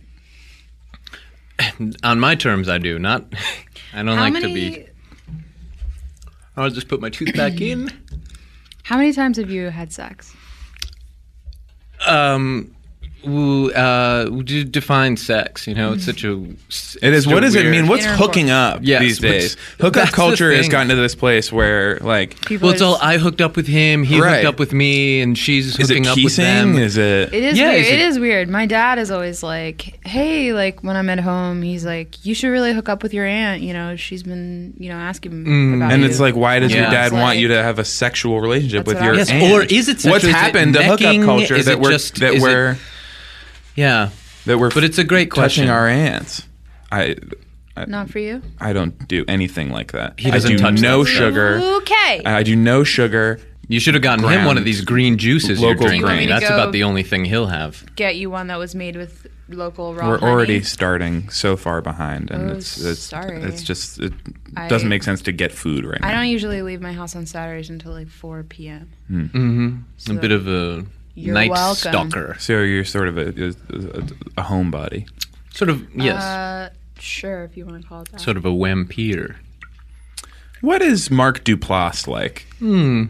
On my terms, I do. Not. I don't How like many... to be. I'll just put my tooth back in. How many times have you had sex? Um, Ooh, uh, d- define sex. You know, it's such a. It is. such a What does it weird- mean? What's Intercourse. hooking up Yes, these what's- days? Hookup that's the culture has thing. gotten to this place where, like, People Well, it's are all just- I hooked up with him. He Right. hooked up with me, and she's is it hooking up with kissing? them. Is it? It is Yeah, weird. is It it- is weird. My dad is always like, "Hey, like when I'm at home, he's like, you should really hook up with your aunt. You know, she's been, you know, asking Mm. about And you." it's like, why does your Yeah. dad It's want like- you to have a sexual relationship That's with what your I- Yes, aunt? or is it sexual? What's Is it happened to hookup necking? culture Is that it we're just- that is it- we're Yeah, that we're but it's a great touching question. our aunts? I Not for you. I don't do anything like that. He I doesn't do touch no that stuff. sugar. Okay. I do no sugar. You should have gotten him Ground. one of these green juices Local you're drinking. You want me to That's go- about the only thing he'll have. Get you one that was made with local raw We're honey. already starting so far behind, and Oh, it's it's sorry. it's just it I- doesn't make sense to get food right now. I don't usually leave my house on Saturdays until like four p.m. Mm-hmm. a bit of a You're night welcome. stalker. So you're sort of a, a, a homebody. Sort of, yes. Uh, sure, if you want to call it that. sort of a vampire. What is Mark Duplass like? Hmm.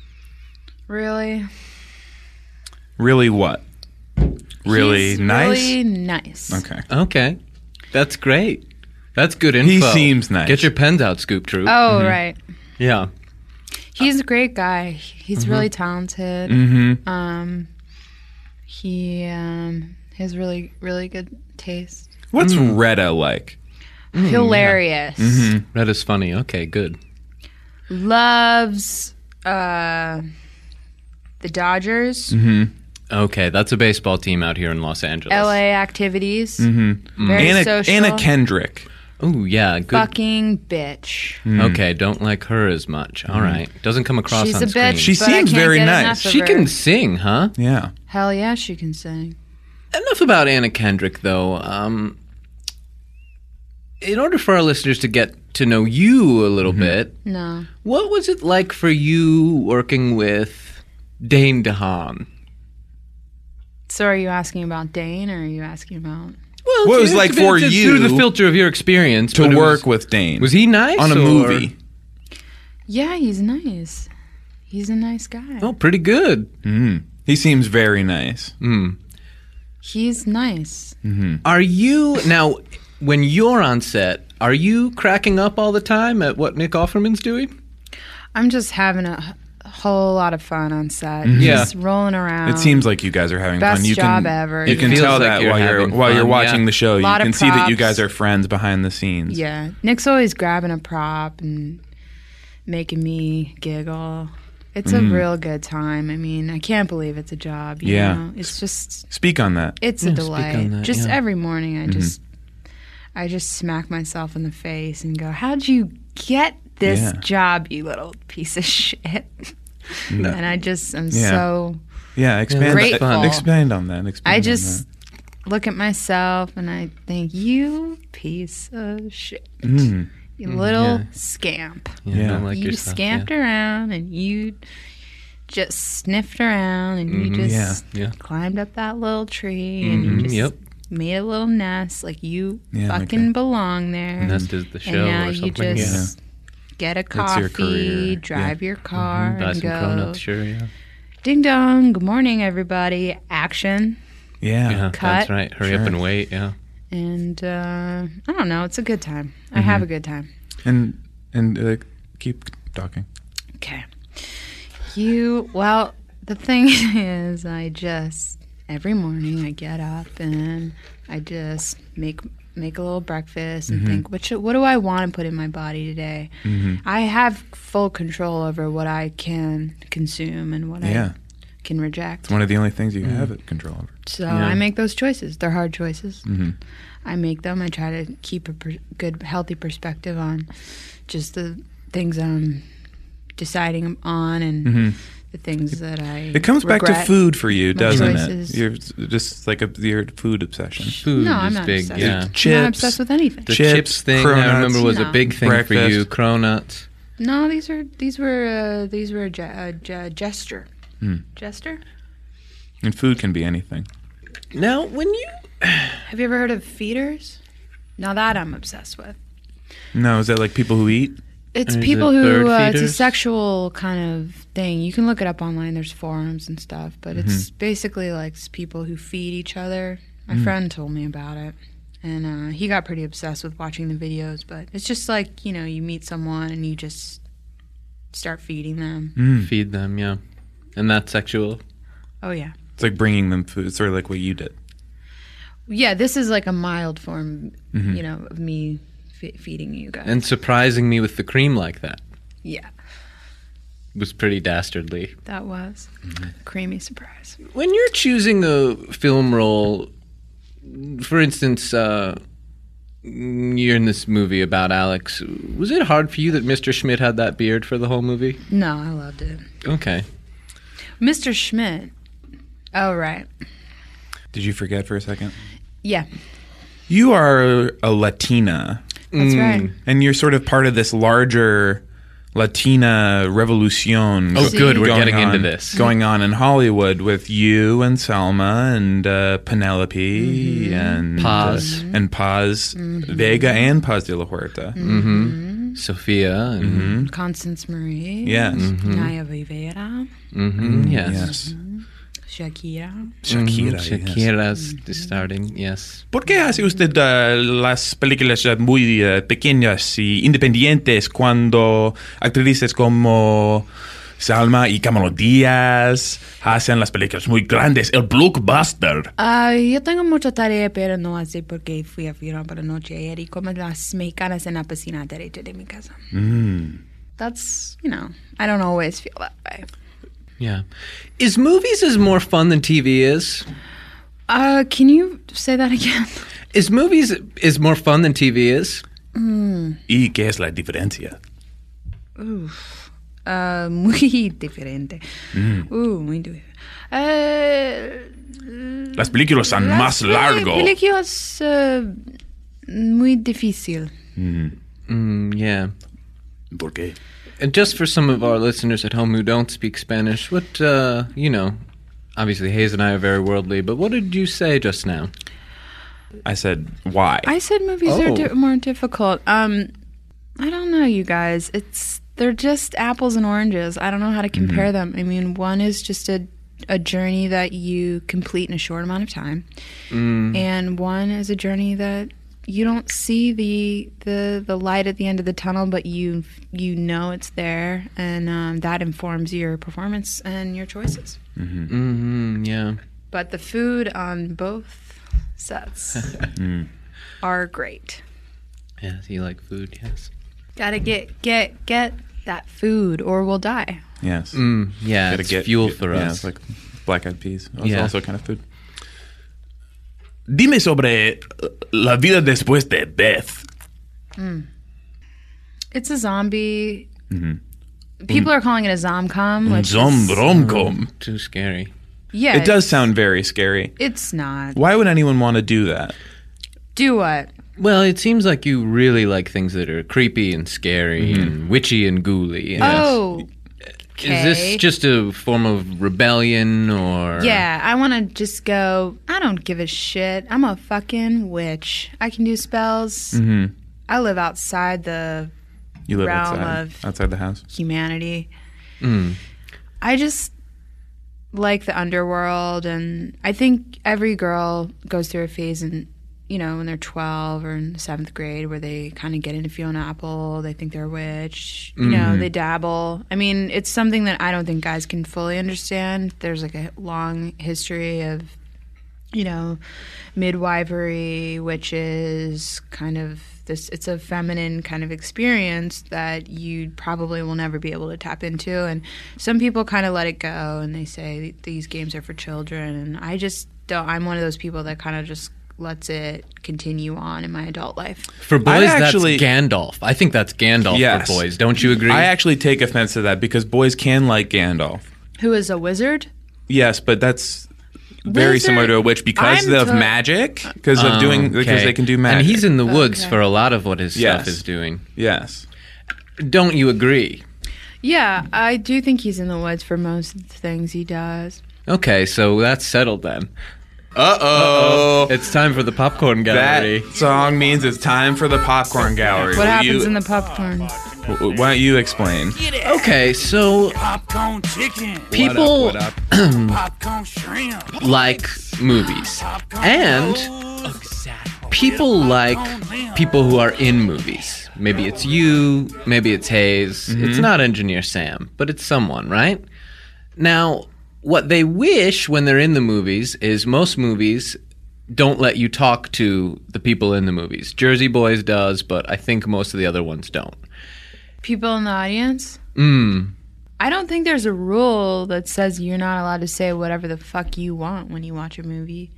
Really? Really what? Really He's nice? Really nice. Okay. Okay. That's great. That's good info. He seems nice. Get your pens out, Scoop Troop. Oh, right. Yeah. He's a great guy. He's Mm-hmm. really talented. Mm-hmm. Um, he um has really really good taste. What's Mm. Retta like? Hilarious. Mm-hmm. That is funny. Okay, good. Loves uh the Dodgers, Mm-hmm. Okay, that's a baseball team out here in Los Angeles. L A activities. Mm-hmm. Very Anna, social. Anna Kendrick. Oh, yeah, good. Fucking bitch. Okay, don't like her as much. All right. Doesn't come across She's on a screen. bitch. She but I seems can't very get nice. enough of She her. can sing, huh? Yeah. Hell yeah, she can sing. Enough about Anna Kendrick, though. Um, in order for our listeners to get to know you a little bit, No. what was it like for you working with Dane DeHaan? So are you asking about Dane or are you asking about Well, What it was it's- like it's- for it's you through the filter of your experience To but it work was, with Dane. Was he nice on a or- movie? Yeah, he's nice. He's a nice guy. Oh, pretty good. Mm. He seems very nice. Mm. He's nice. Are you now when you're on set? Are you cracking up all the time at what Nick Offerman's doing? I'm just having a, a whole lot of fun on set. Yeah. Just rolling around. It seems like you guys are having Best fun. You job can, ever. You It can feels tell like that you're while you're having while you're fun, watching yeah. the show. You Lot of can see that you props. guys are friends behind the scenes. Yeah. Nick's always grabbing a prop and making me giggle. It's a real good time. I mean, I can't believe it's a job. You Yeah. know? It's just, Speak on that. it's a Yeah, speak delight. on that, just yeah. every morning, I just, I just smack myself in the face and go, "How'd you get this Yeah. job, you little piece of shit?" No. And I just, I'm Yeah. so. Yeah, expand. Grateful. uh, expand on that. Expand I on just look at myself and I think, you piece of shit. that. Mm. You little yeah. scamp. Yeah, Yeah. don't like you yourself, scamped yeah. around and you just sniffed around and you Mhm. just Yeah. Yeah. climbed up that little tree and Mhm, you just yep. made a little nest. Like you Yeah, fucking okay. belong there. Nest is the and show now or you something. just get a It's your coffee, career. drive your car, yeah. Buy and some go. cronuts, sure, yeah. Ding dong. Good morning, everybody. Action. Yeah. Yeah, Cut. that's right. Hurry Sure. up and wait, yeah. And uh, I don't know. It's a good time. I have a good time. And and uh, keep talking. Okay. You, well, the thing is, I just, every morning I get up and I just make make a little breakfast and think, what, should, what do I want to put in my body today? I have full control over what I can consume and what Yeah. I can reject. It's one of the only things you have it control over. So Yeah. I make those choices. They're hard choices. Mm-hmm. I make them. I try to keep a per- good, healthy perspective on just the things I'm deciding on and the things that I. Mm-hmm. It comes back to regret. food for you, my doesn't choices. it? You're s- just like a your food obsession. Food No, is I'm not big, obsessed. yeah. I'm Chips. not obsessed with anything. The Chips, chips, thing, cronuts. I remember, was a No. big thing for Breakfast. you. Cronuts. No, these are these were uh, these were a ge- uh, ge- gesture. Hmm. Jester. And food can be anything. Now, when you... Have you ever heard of feeders? Now that I'm obsessed with. No, is that like people who eat? It's Or is people it who bird uh, it's a feeders? sexual kind of thing. You can look it up online. There's forums and stuff, but Mm-hmm. it's basically like s- people who feed each other. My Mm. friend told me about it, and uh, he got pretty obsessed with watching the videos. But it's just like, you know, you meet someone and you just start feeding them. Mm. Feed them, yeah. And that's sexual. Oh yeah, It's like bringing them food, sort of like what you did. yeah. This is like a mild form, Mm-hmm. you know, of me fe- feeding you guys. And surprising me with the cream like that yeah, was pretty dastardly. that was creamy surprise. When you're choosing a film role, for instance, uh, you're in this movie about Alex. Was it hard for you that Mister Schmidt had that beard for the whole movie? No, I loved it. Okay. Mister Schmidt. Oh right. Did you forget for a second? Yeah, You are a Latina, that's right. and you're sort of part of this larger Latina revolution. Oh, good. We're going getting on- into this. Going on in Hollywood with you and Selma and uh, Penelope and Paz. uh, and Paz Vega and Paz de la Huerta. Mm-hmm. Sophia. And, Constance Marie. Yes. Naya Rivera. mm-hmm. Yes. Yes. Shakira. Shakira. Mhm. yes. Shakira's starting. Yes. ¿Por qué hace usted uh, las películas uh, muy uh, pequeñas y independientes cuando actrices como Salma y Cameron Díaz hacen las películas muy grandes, el blockbuster? Ah, yo tengo mucha tarea, pero no así porque fui a firma para noche ayer y como las mexicanas en la piscina derecha de mi casa. Mm. That's, you know, I don't always feel that way. Yeah. Is movies as more fun than T V is? Uh, can you say that again? Is movies is more fun than T V is? ¿Y qué es la diferencia? Uf. Uh, muy diferente. Uh, muy diferente. Uh, Las películas son más largo. películas uh, muy difícil. Mm, yeah. ¿Por qué? And just for some of our listeners at home who don't speak Spanish, what, uh, you know, obviously Hayes and I are very worldly, but what did you say just now? I said, why? I said movies Oh. are di- more difficult. Um, I don't know, you guys. It's they're just apples and oranges. I don't know how to compare them. I mean, one is just a a journey that you complete in a short amount of time, and one is a journey that you don't see the the the light at the end of the tunnel, but you you know it's there, and um, that informs your performance and your choices. Mm-hmm, yeah. But the food on both sets are great. Yes, you like food, yes. Gotta get get get that food, or we'll die. Yes. Mm, yeah, Gotta it's get- fuel get- for yeah, us. it's like black-eyed peas. It's Yeah. also kind of food. Dime sobre la vida después de Beth. It's a zombie. People are calling it a zomcom, which Zom is, rom-com. Too scary. yeah, It does it's- sound very scary. It's not. Why would anyone want to do that? Do what? Well, it seems like you really like things that are creepy and scary and witchy and ghouly. And Oh, Is this okay. just a form of rebellion or... yeah. I want to just go. I don't give a shit. I'm a fucking witch. I can do spells. Mm-hmm. I live outside the You live Realm outside, of- outside the house. humanity. Mm. I just like the underworld, and I think every girl goes through a phase in, you know, when they're twelve or in seventh grade where they kind of get into Fiona Apple. They think they're a witch. You know, they dabble. I mean, it's something that I don't think guys can fully understand. There's like a long history of, you know, midwifery, witches, kind of this. It's a feminine kind of experience that you probably will never be able to tap into. And some people kind of let it go and they say these games are for children. And I just don't. I'm one of those people that kind of just lets it continue on in my adult life. For boys, actually- that's Gandalf. I think that's Gandalf Yes. for boys. Don't you agree? I actually take offense to that because boys can like Gandalf. Who is a wizard? Yes, but that's very Wizard- similar to a witch because I'm of to- magic, because of Oh, doing because okay. they can do magic. And he's in the woods Okay. for a lot of what his Yes. stuff is doing. yes. Don't you agree? Yeah, I do think he's in the woods for most of the things he does. Okay, so that's settled then. Uh oh. It's time for the popcorn gallery. That song means it's time for the popcorn gallery. What Will happens you- in the popcorn? W- Why don't you explain? Okay, so Popcorn chicken. people What up? What up? Popcorn shrimp. like movies, and people like people who are in movies. Maybe it's you, maybe it's Hayes. It's not Engineer Sam, but it's someone, right? Now, what they wish when they're in the movies is most movies don't let you talk to the people in the movies. Jersey Boys does, but I think most of the other ones don't. People in the audience? Mm. I don't think there's a rule that says you're not allowed to say whatever the fuck you want when you watch a movie.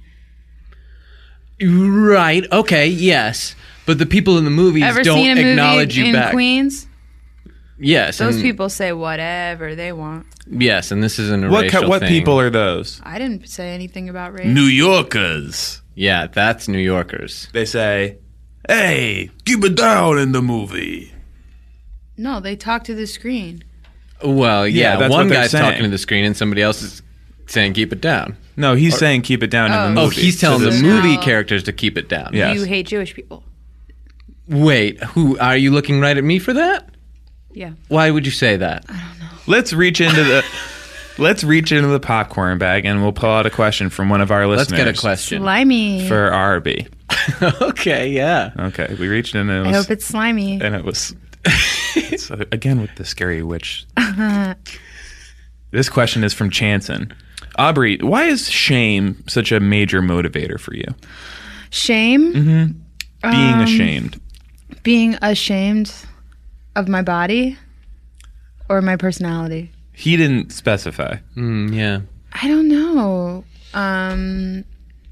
Right. Okay. Yes. But the people in the movies Ever don't seen a movie acknowledge you in back. Queens? Yes. Those and, people say whatever they want. Yes, and this isn't a What racial ki- what thing. people are those? I didn't say anything about race. New Yorkers. Yeah, that's New Yorkers. They say, Hey, keep it down in the movie. No, they talk to the screen. Well, Yeah, yeah, that's one what they're guy's saying. talking to the screen and somebody else is saying keep it down. no, he's saying keep it down in the Oh, movie. he's telling So the this- movie No. characters to keep it down. Yeah. Yes. You hate Jewish people. Wait, who are you looking right at me for that? Yeah. Why would you say that? Let's reach into the let's reach into the popcorn bag and we'll pull out a question from one of our Let's listeners. get a question. Slimy. for Arby. Okay, yeah. Okay, we reached in and it I was, hope it's slimy. and it was so again with the scary witch. This question is from Chanson. Aubrey, why is shame such a major motivator for you? Shame. Being Um, ashamed. Being ashamed of my body or my personality. He didn't specify. Mm, yeah. I don't know. Um,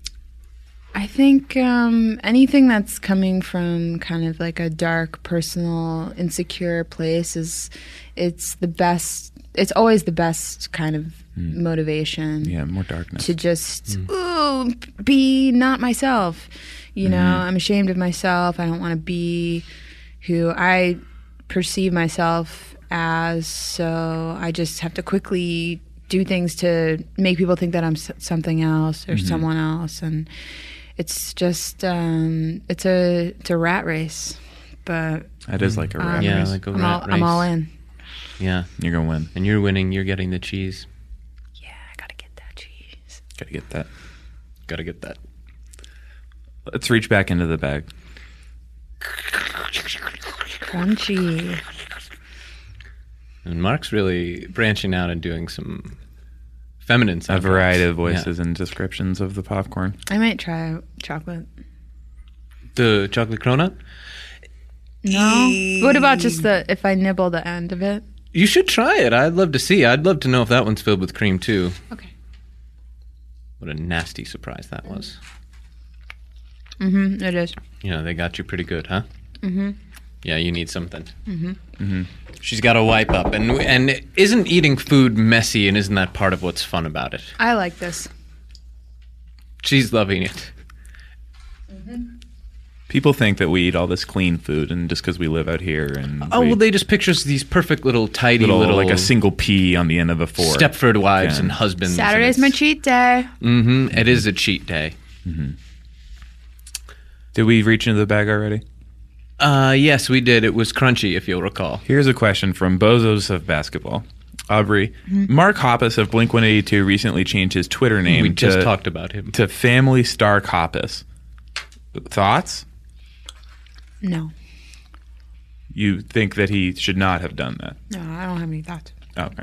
I think um, anything that's coming from kind of like a dark, personal, insecure place is, it's the best. It's always the best kind of motivation. Yeah, more darkness. To just ooh, be not myself. You know, I'm ashamed of myself. I don't want to be who I perceive myself as. So I just have to quickly do things to make people think that I'm s- something else or someone else, and it's just um, it's a it's a rat race. But That is like a rat Yeah, race. like a I'm rat all, race. I'm all in. Yeah. You're gonna win. And you're winning. You're getting the cheese. Yeah, I gotta get that cheese. Gotta get that. Gotta get that. Let's reach back into the bag. Crunchy. And Mark's really branching out and doing some feminine A sound variety of effects. voices and descriptions of the popcorn. I might try chocolate. Yeah. The chocolate cronut? No. What about just the if I nibble the end of it? You should try it. I'd love to see. I'd love to know if that one's filled with cream too. Okay. What a nasty surprise that was. Mm-hmm. It is. You know, they got you pretty good, huh? Mm-hmm. Yeah, you need something. Mm-hmm. Mm-hmm. She's got to wipe up. And and isn't eating food messy, and isn't that part of what's fun about it? I like this. She's loving it. People think that we eat all this clean food, and just because we live out here and Oh, we- well, they just picture these perfect little, tidy little, little, like a single P on the end of a fork. Stepford wives Yeah. and husbands. Saturday's my cheat day. Mm-hmm. It is a cheat day. Did we reach into the bag already? Uh, yes, we did. It was crunchy, if you'll recall. Here's a question from Bozos of Basketball. Aubrey, Mark Hoppus of Blink one eighty-two recently changed his Twitter name We just to, talked about him. to Family Star Hoppus. Thoughts? No. You think that he should not have done that? No, I don't have any thoughts. Oh, okay.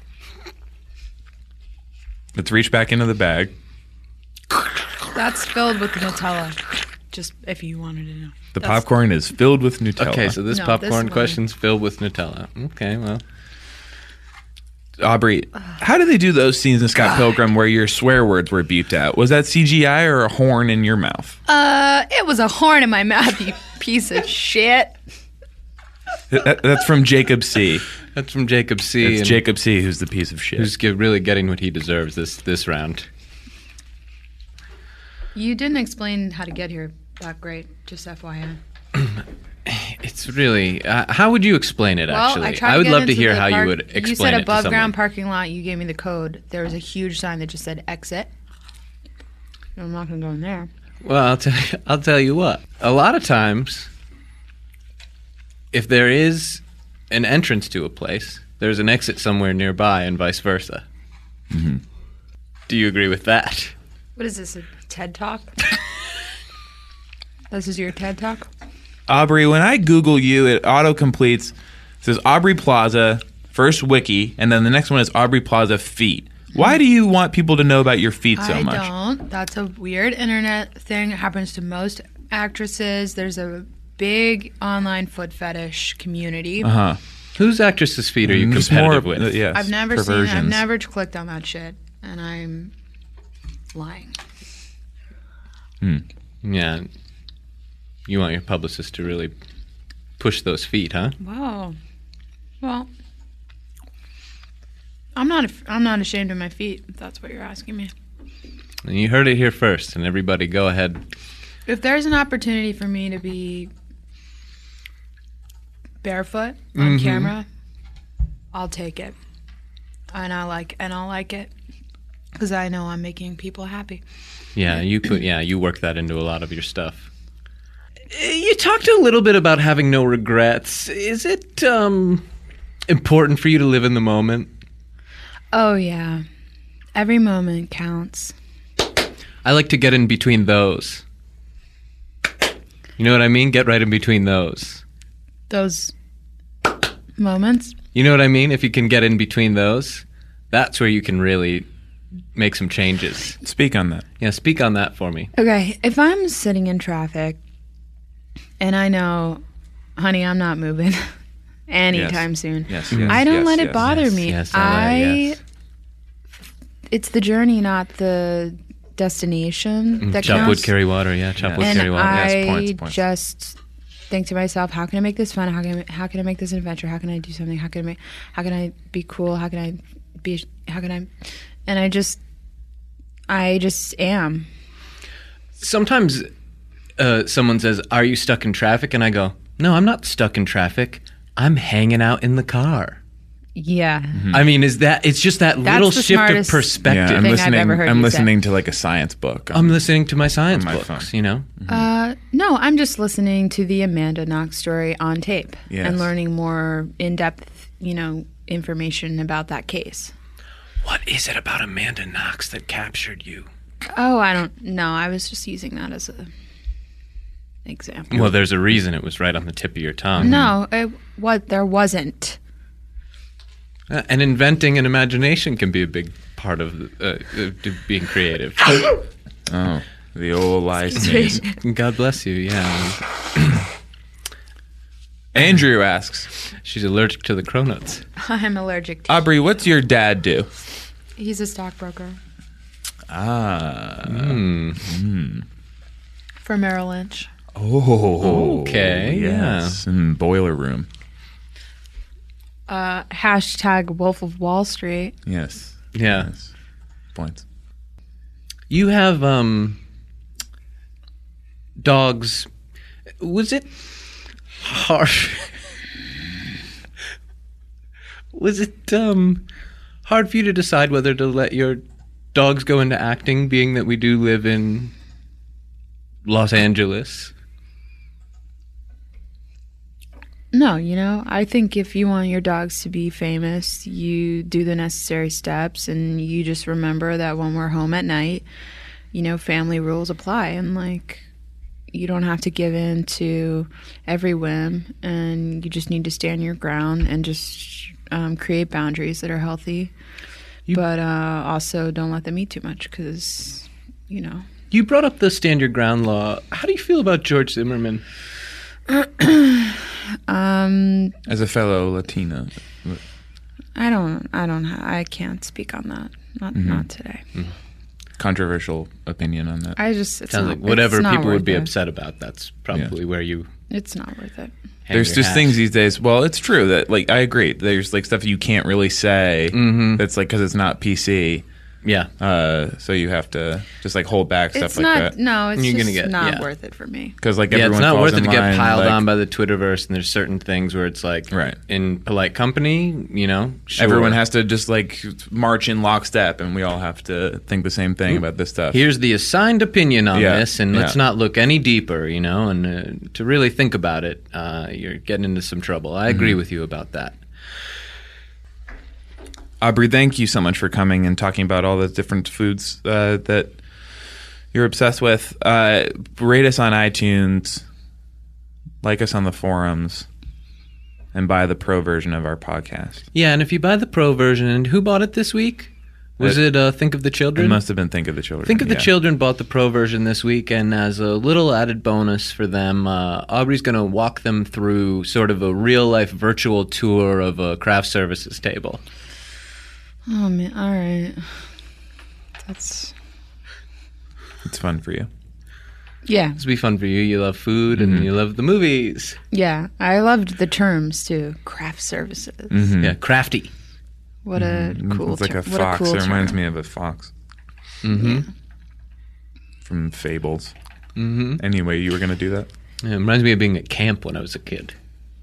Let's reach back into the bag. That's filled with Nutella. Just if you wanted to know. The That's- popcorn is filled with Nutella. Okay, so this No, popcorn this one. question's filled with Nutella. Okay, well. Aubrey, how do they do those scenes in Scott Pilgrim where your swear words were beeped out? Was that C G I or a horn in your mouth? Uh, it was a horn in my mouth, you piece of shit. That- that's from Jacob C. That's from Jacob C. It's and Jacob C. who's the piece of shit. Who's get, really getting what he deserves this, this round. You didn't explain how to get here that great, just F Y I. It's really. Uh, how would you explain it, Well, actually? I tried I would to get love to into hear the how park- you would explain You said it to above someone. ground parking lot. You gave me the code. There was a huge sign that just said exit. I'm not going to go in there. Well, I'll tell you, I'll tell you what. A lot of times, if there is an entrance to a place, there's an exit somewhere nearby, and vice versa. Mm-hmm. Do you agree with that? What is this, a TED Talk? This is your TED Talk? Aubrey, when I Google you, it auto-completes. It says Aubrey Plaza, first wiki, and then the next one is Aubrey Plaza feet. Why do you want people to know about your feet so I much? I don't. That's a weird internet thing. It happens to most actresses. There's a big online foot fetish community. Uh-huh. Whose actress's feet are you There's competitive more, with? uh, yes, I've never seen perversions. I've never clicked on that shit, and I'm lying. Hmm. Yeah. You want your publicist to really push those feet, huh? Wow. Well, I'm not. I'm not ashamed of my feet. If that's what you're asking me. And you heard it here first, and everybody go ahead. If there's an opportunity for me to be barefoot on Mhm. camera, I'll take it, and I like and I'll like it because I know I'm making people happy. Yeah, you put. Yeah, you work that into a lot of your stuff. You talked a little bit about having no regrets. Is it um, important for you to live in the moment? Oh yeah, every moment counts. I like to get in between those. You know what I mean? Get right in between those. Those moments. You know what I mean? If you can get in between those, that's where you can really make some changes. Speak on that. Yeah, speak on that for me. Okay, if I'm sitting in traffic and I know, honey, I'm not moving anytime Yes. soon, Yes, yes, I don't yes, let yes, it bother yes, me. yes, all I, right, yes. It's the journey, not the destination that Chop wood, counts. carry water. Yeah, chop Yeah. wood, and carry water. I Yes, points, points. just think to myself, how can I make this fun? How can I, how can I make this an adventure? How can I do something? How can I make, how can I be cool? How can I be? How can I? And I just, I just am. Sometimes uh, someone says, "Are you stuck in traffic?" And I go, "No, I'm not stuck in traffic. I'm hanging out in the car." Yeah. Mm-hmm. I mean, is that it's just that That's little the shift of smartest perspective. Yeah, I'm thing I've listening. ever heard I'm you say. listening to like a science book. I'm listening to my science On my books, phone. you know? Uh, no, I'm just listening to the Amanda Knox story on tape Yes. and learning more in-depth, you know, information about that case. What is it about Amanda Knox that captured you? Oh, I don't know. I was just using that as a example. Well, there's a reason it was right on the tip of your tongue. No, it, what there wasn't. Uh, and inventing an imagination can be a big part of uh, uh, being creative. Oh, the old lie sneeze. God bless you, yeah. Andrew asks, She's allergic to the cronuts. I'm allergic to. Aubrey, what's your dad do? He's a stockbroker Ah. Mm. for Merrill Lynch. Oh. Okay, Yes. Mm, boiler room. Uh, hashtag Wolf of Wall Street. Yes. Yeah. Yes. Points. You have um dogs. Was it hard? Was it um hard for you to decide whether to let your dogs go into acting, being that we do live in Los Angeles? No, you know, I think if you want your dogs to be famous, you do the necessary steps and you just remember that when we're home at night, you know, family rules apply and like you don't have to give in to every whim and you just need to stand your ground and just um, create boundaries that are healthy. You- but uh, also don't let them eat too much because, you know. You brought up the stand your ground law. How do you feel about George Zimmerman? Um, As a fellow Latina. I don't, I don't, ha- I can't speak on that. Not, Mhm. not today. Controversial opinion on that. I just, it's Sounds not, like whatever it's not people would worth be it. upset about, that's probably where you It's not worth it. hang There's your just hat. things these days. Well, it's true that, like, I agree. There's like stuff you can't really say Mhm. that's like because it's not P C. Yeah. Uh, so you have to just like hold back stuff It's like not. that. No, it's You're just gonna get- not yeah. worth it for me. Because like Yeah, everyone it's not falls worth it in to get line, piled like, on by the Twitterverse, and there's certain things where it's like, Right. in polite company, you know, sure. Everyone has to just like march in lockstep, and we all have to think the same thing about this stuff. Here's the assigned opinion on Yeah, this, and let's yeah. not look any deeper, you know, and uh, to really think about it, uh, you're getting into some trouble. I agree Mm-hmm. with you about that. Aubrey, thank you so much for coming and talking about all the different foods uh, that you're obsessed with. Uh, rate us on iTunes, like us on the forums, and buy the pro version of our podcast. Yeah, and if you buy the pro version, and who bought it this week? Was It- it uh, Think of the Children? It must have been Think of the Children. Think of the yeah. Children bought the pro version this week, and as a little added bonus for them, uh, Aubrey's going to walk them through sort of a real-life virtual tour of a craft services table. Oh man! All right. That's It's fun for you. yeah, This will be fun for you. You love food, Mm-hmm. and you love the movies. yeah. I loved the terms too. Craft services. Mm-hmm. Yeah, crafty. What a cool. It's like ter- a what fox. A cool it reminds term. me of a fox Mm-hmm. from Fables. Mm-hmm. Anyway, you were going to do that? Yeah, it reminds me of being at camp when I was a kid.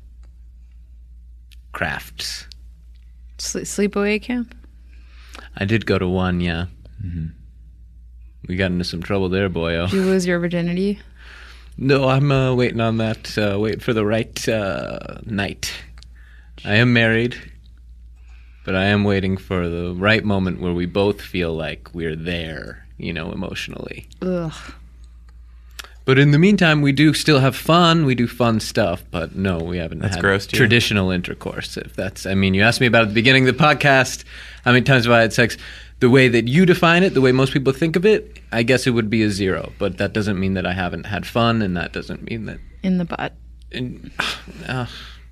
Crafts. Sle- sleepaway camp. I did go to one, yeah. Mm-hmm. We got into some trouble there, boyo. Did you lose your virginity? No, I'm uh, waiting on that. Uh, waiting for the right uh, night. I am married, but I am waiting for the right moment where we both feel like we're there, you know, emotionally. Ugh. But in the meantime, we do still have fun. We do fun stuff, but no, we haven't That's had gross to you? traditional intercourse. If that's, I mean, you asked me about it at the beginning of the podcast, how many times have I had sex? The way that you define it, the way most people think of it, I guess it would be a zero. But that doesn't mean that I haven't had fun, and that doesn't mean that. In the butt. And, uh,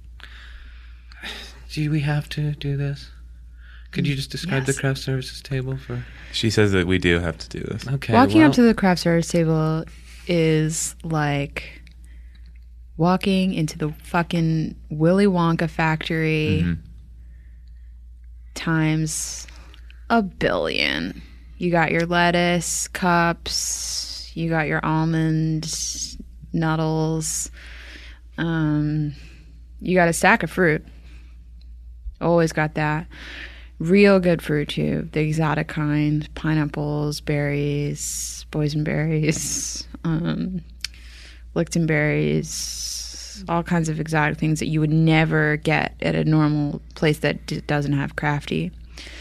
do we have to do this? Could you just describe Yes. the craft services table for? She says that we do have to do this. Okay. Walking well, up to the craft service table is like walking into the fucking Willy Wonka factory Mm-hmm. times a billion. You got your lettuce cups, you got your almond nuddles, um, you got a stack of fruit. Always got that. Real good fruit too, the exotic kind, pineapples, berries, boysenberries, um, lichtenberries, all kinds of exotic things that you would never get at a normal place that d- doesn't have crafty.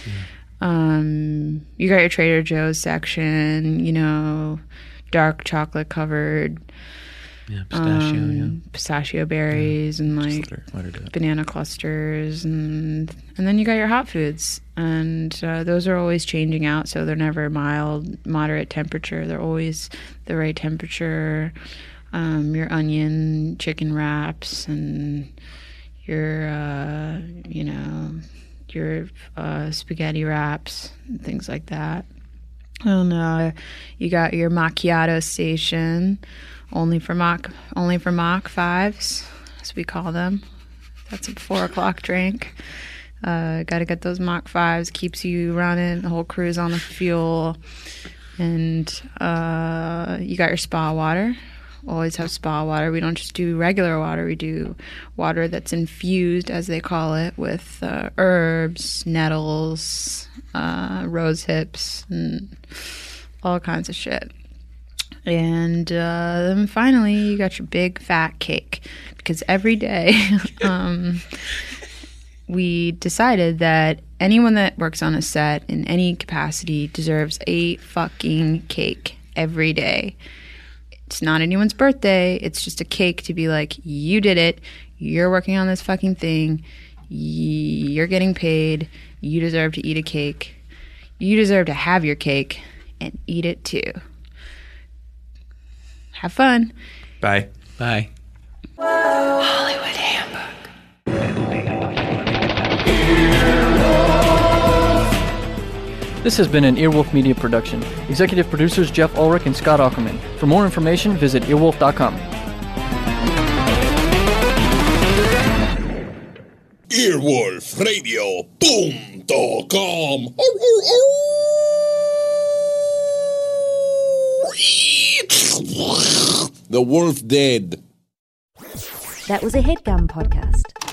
Um, you got your Trader Joe's section, you know, dark chocolate covered Yeah, pistachio, um, pistachio berries and like Just let her, let her do it. banana clusters, and and then you got your hot foods, and uh, those are always changing out, so they're never mild, moderate temperature. They're always the right temperature. Um, your onion chicken wraps and your uh, you know your uh, spaghetti wraps and things like that. And uh, you got your macchiato station. Only for mock, only for mock fives, as we call them. That's a four o'clock drink. Uh, Got to get those mock fives. Keeps you running. The whole crew's on the fuel, and uh, you got your spa water. Always have spa water. We don't just do regular water. We do water that's infused, as they call it, with uh, herbs, nettles, uh, rose hips, and all kinds of shit. And uh, then finally, you got your big fat cake, because every day um, we decided that anyone that works on a set in any capacity deserves a fucking cake every day. It's not anyone's birthday. It's just a cake to be like, you did it. You're working on this fucking thing. You're getting paid. You deserve to eat a cake. You deserve to have your cake and eat it too. Have fun. Bye. Bye. Hollywood Handbook. This has been an Earwolf Media production. Executive producers Jeff Ulrich and Scott Ackerman. For more information, visit earwolf dot com. earwolf radio punto com The wolf dead. That was a HeadGum podcast.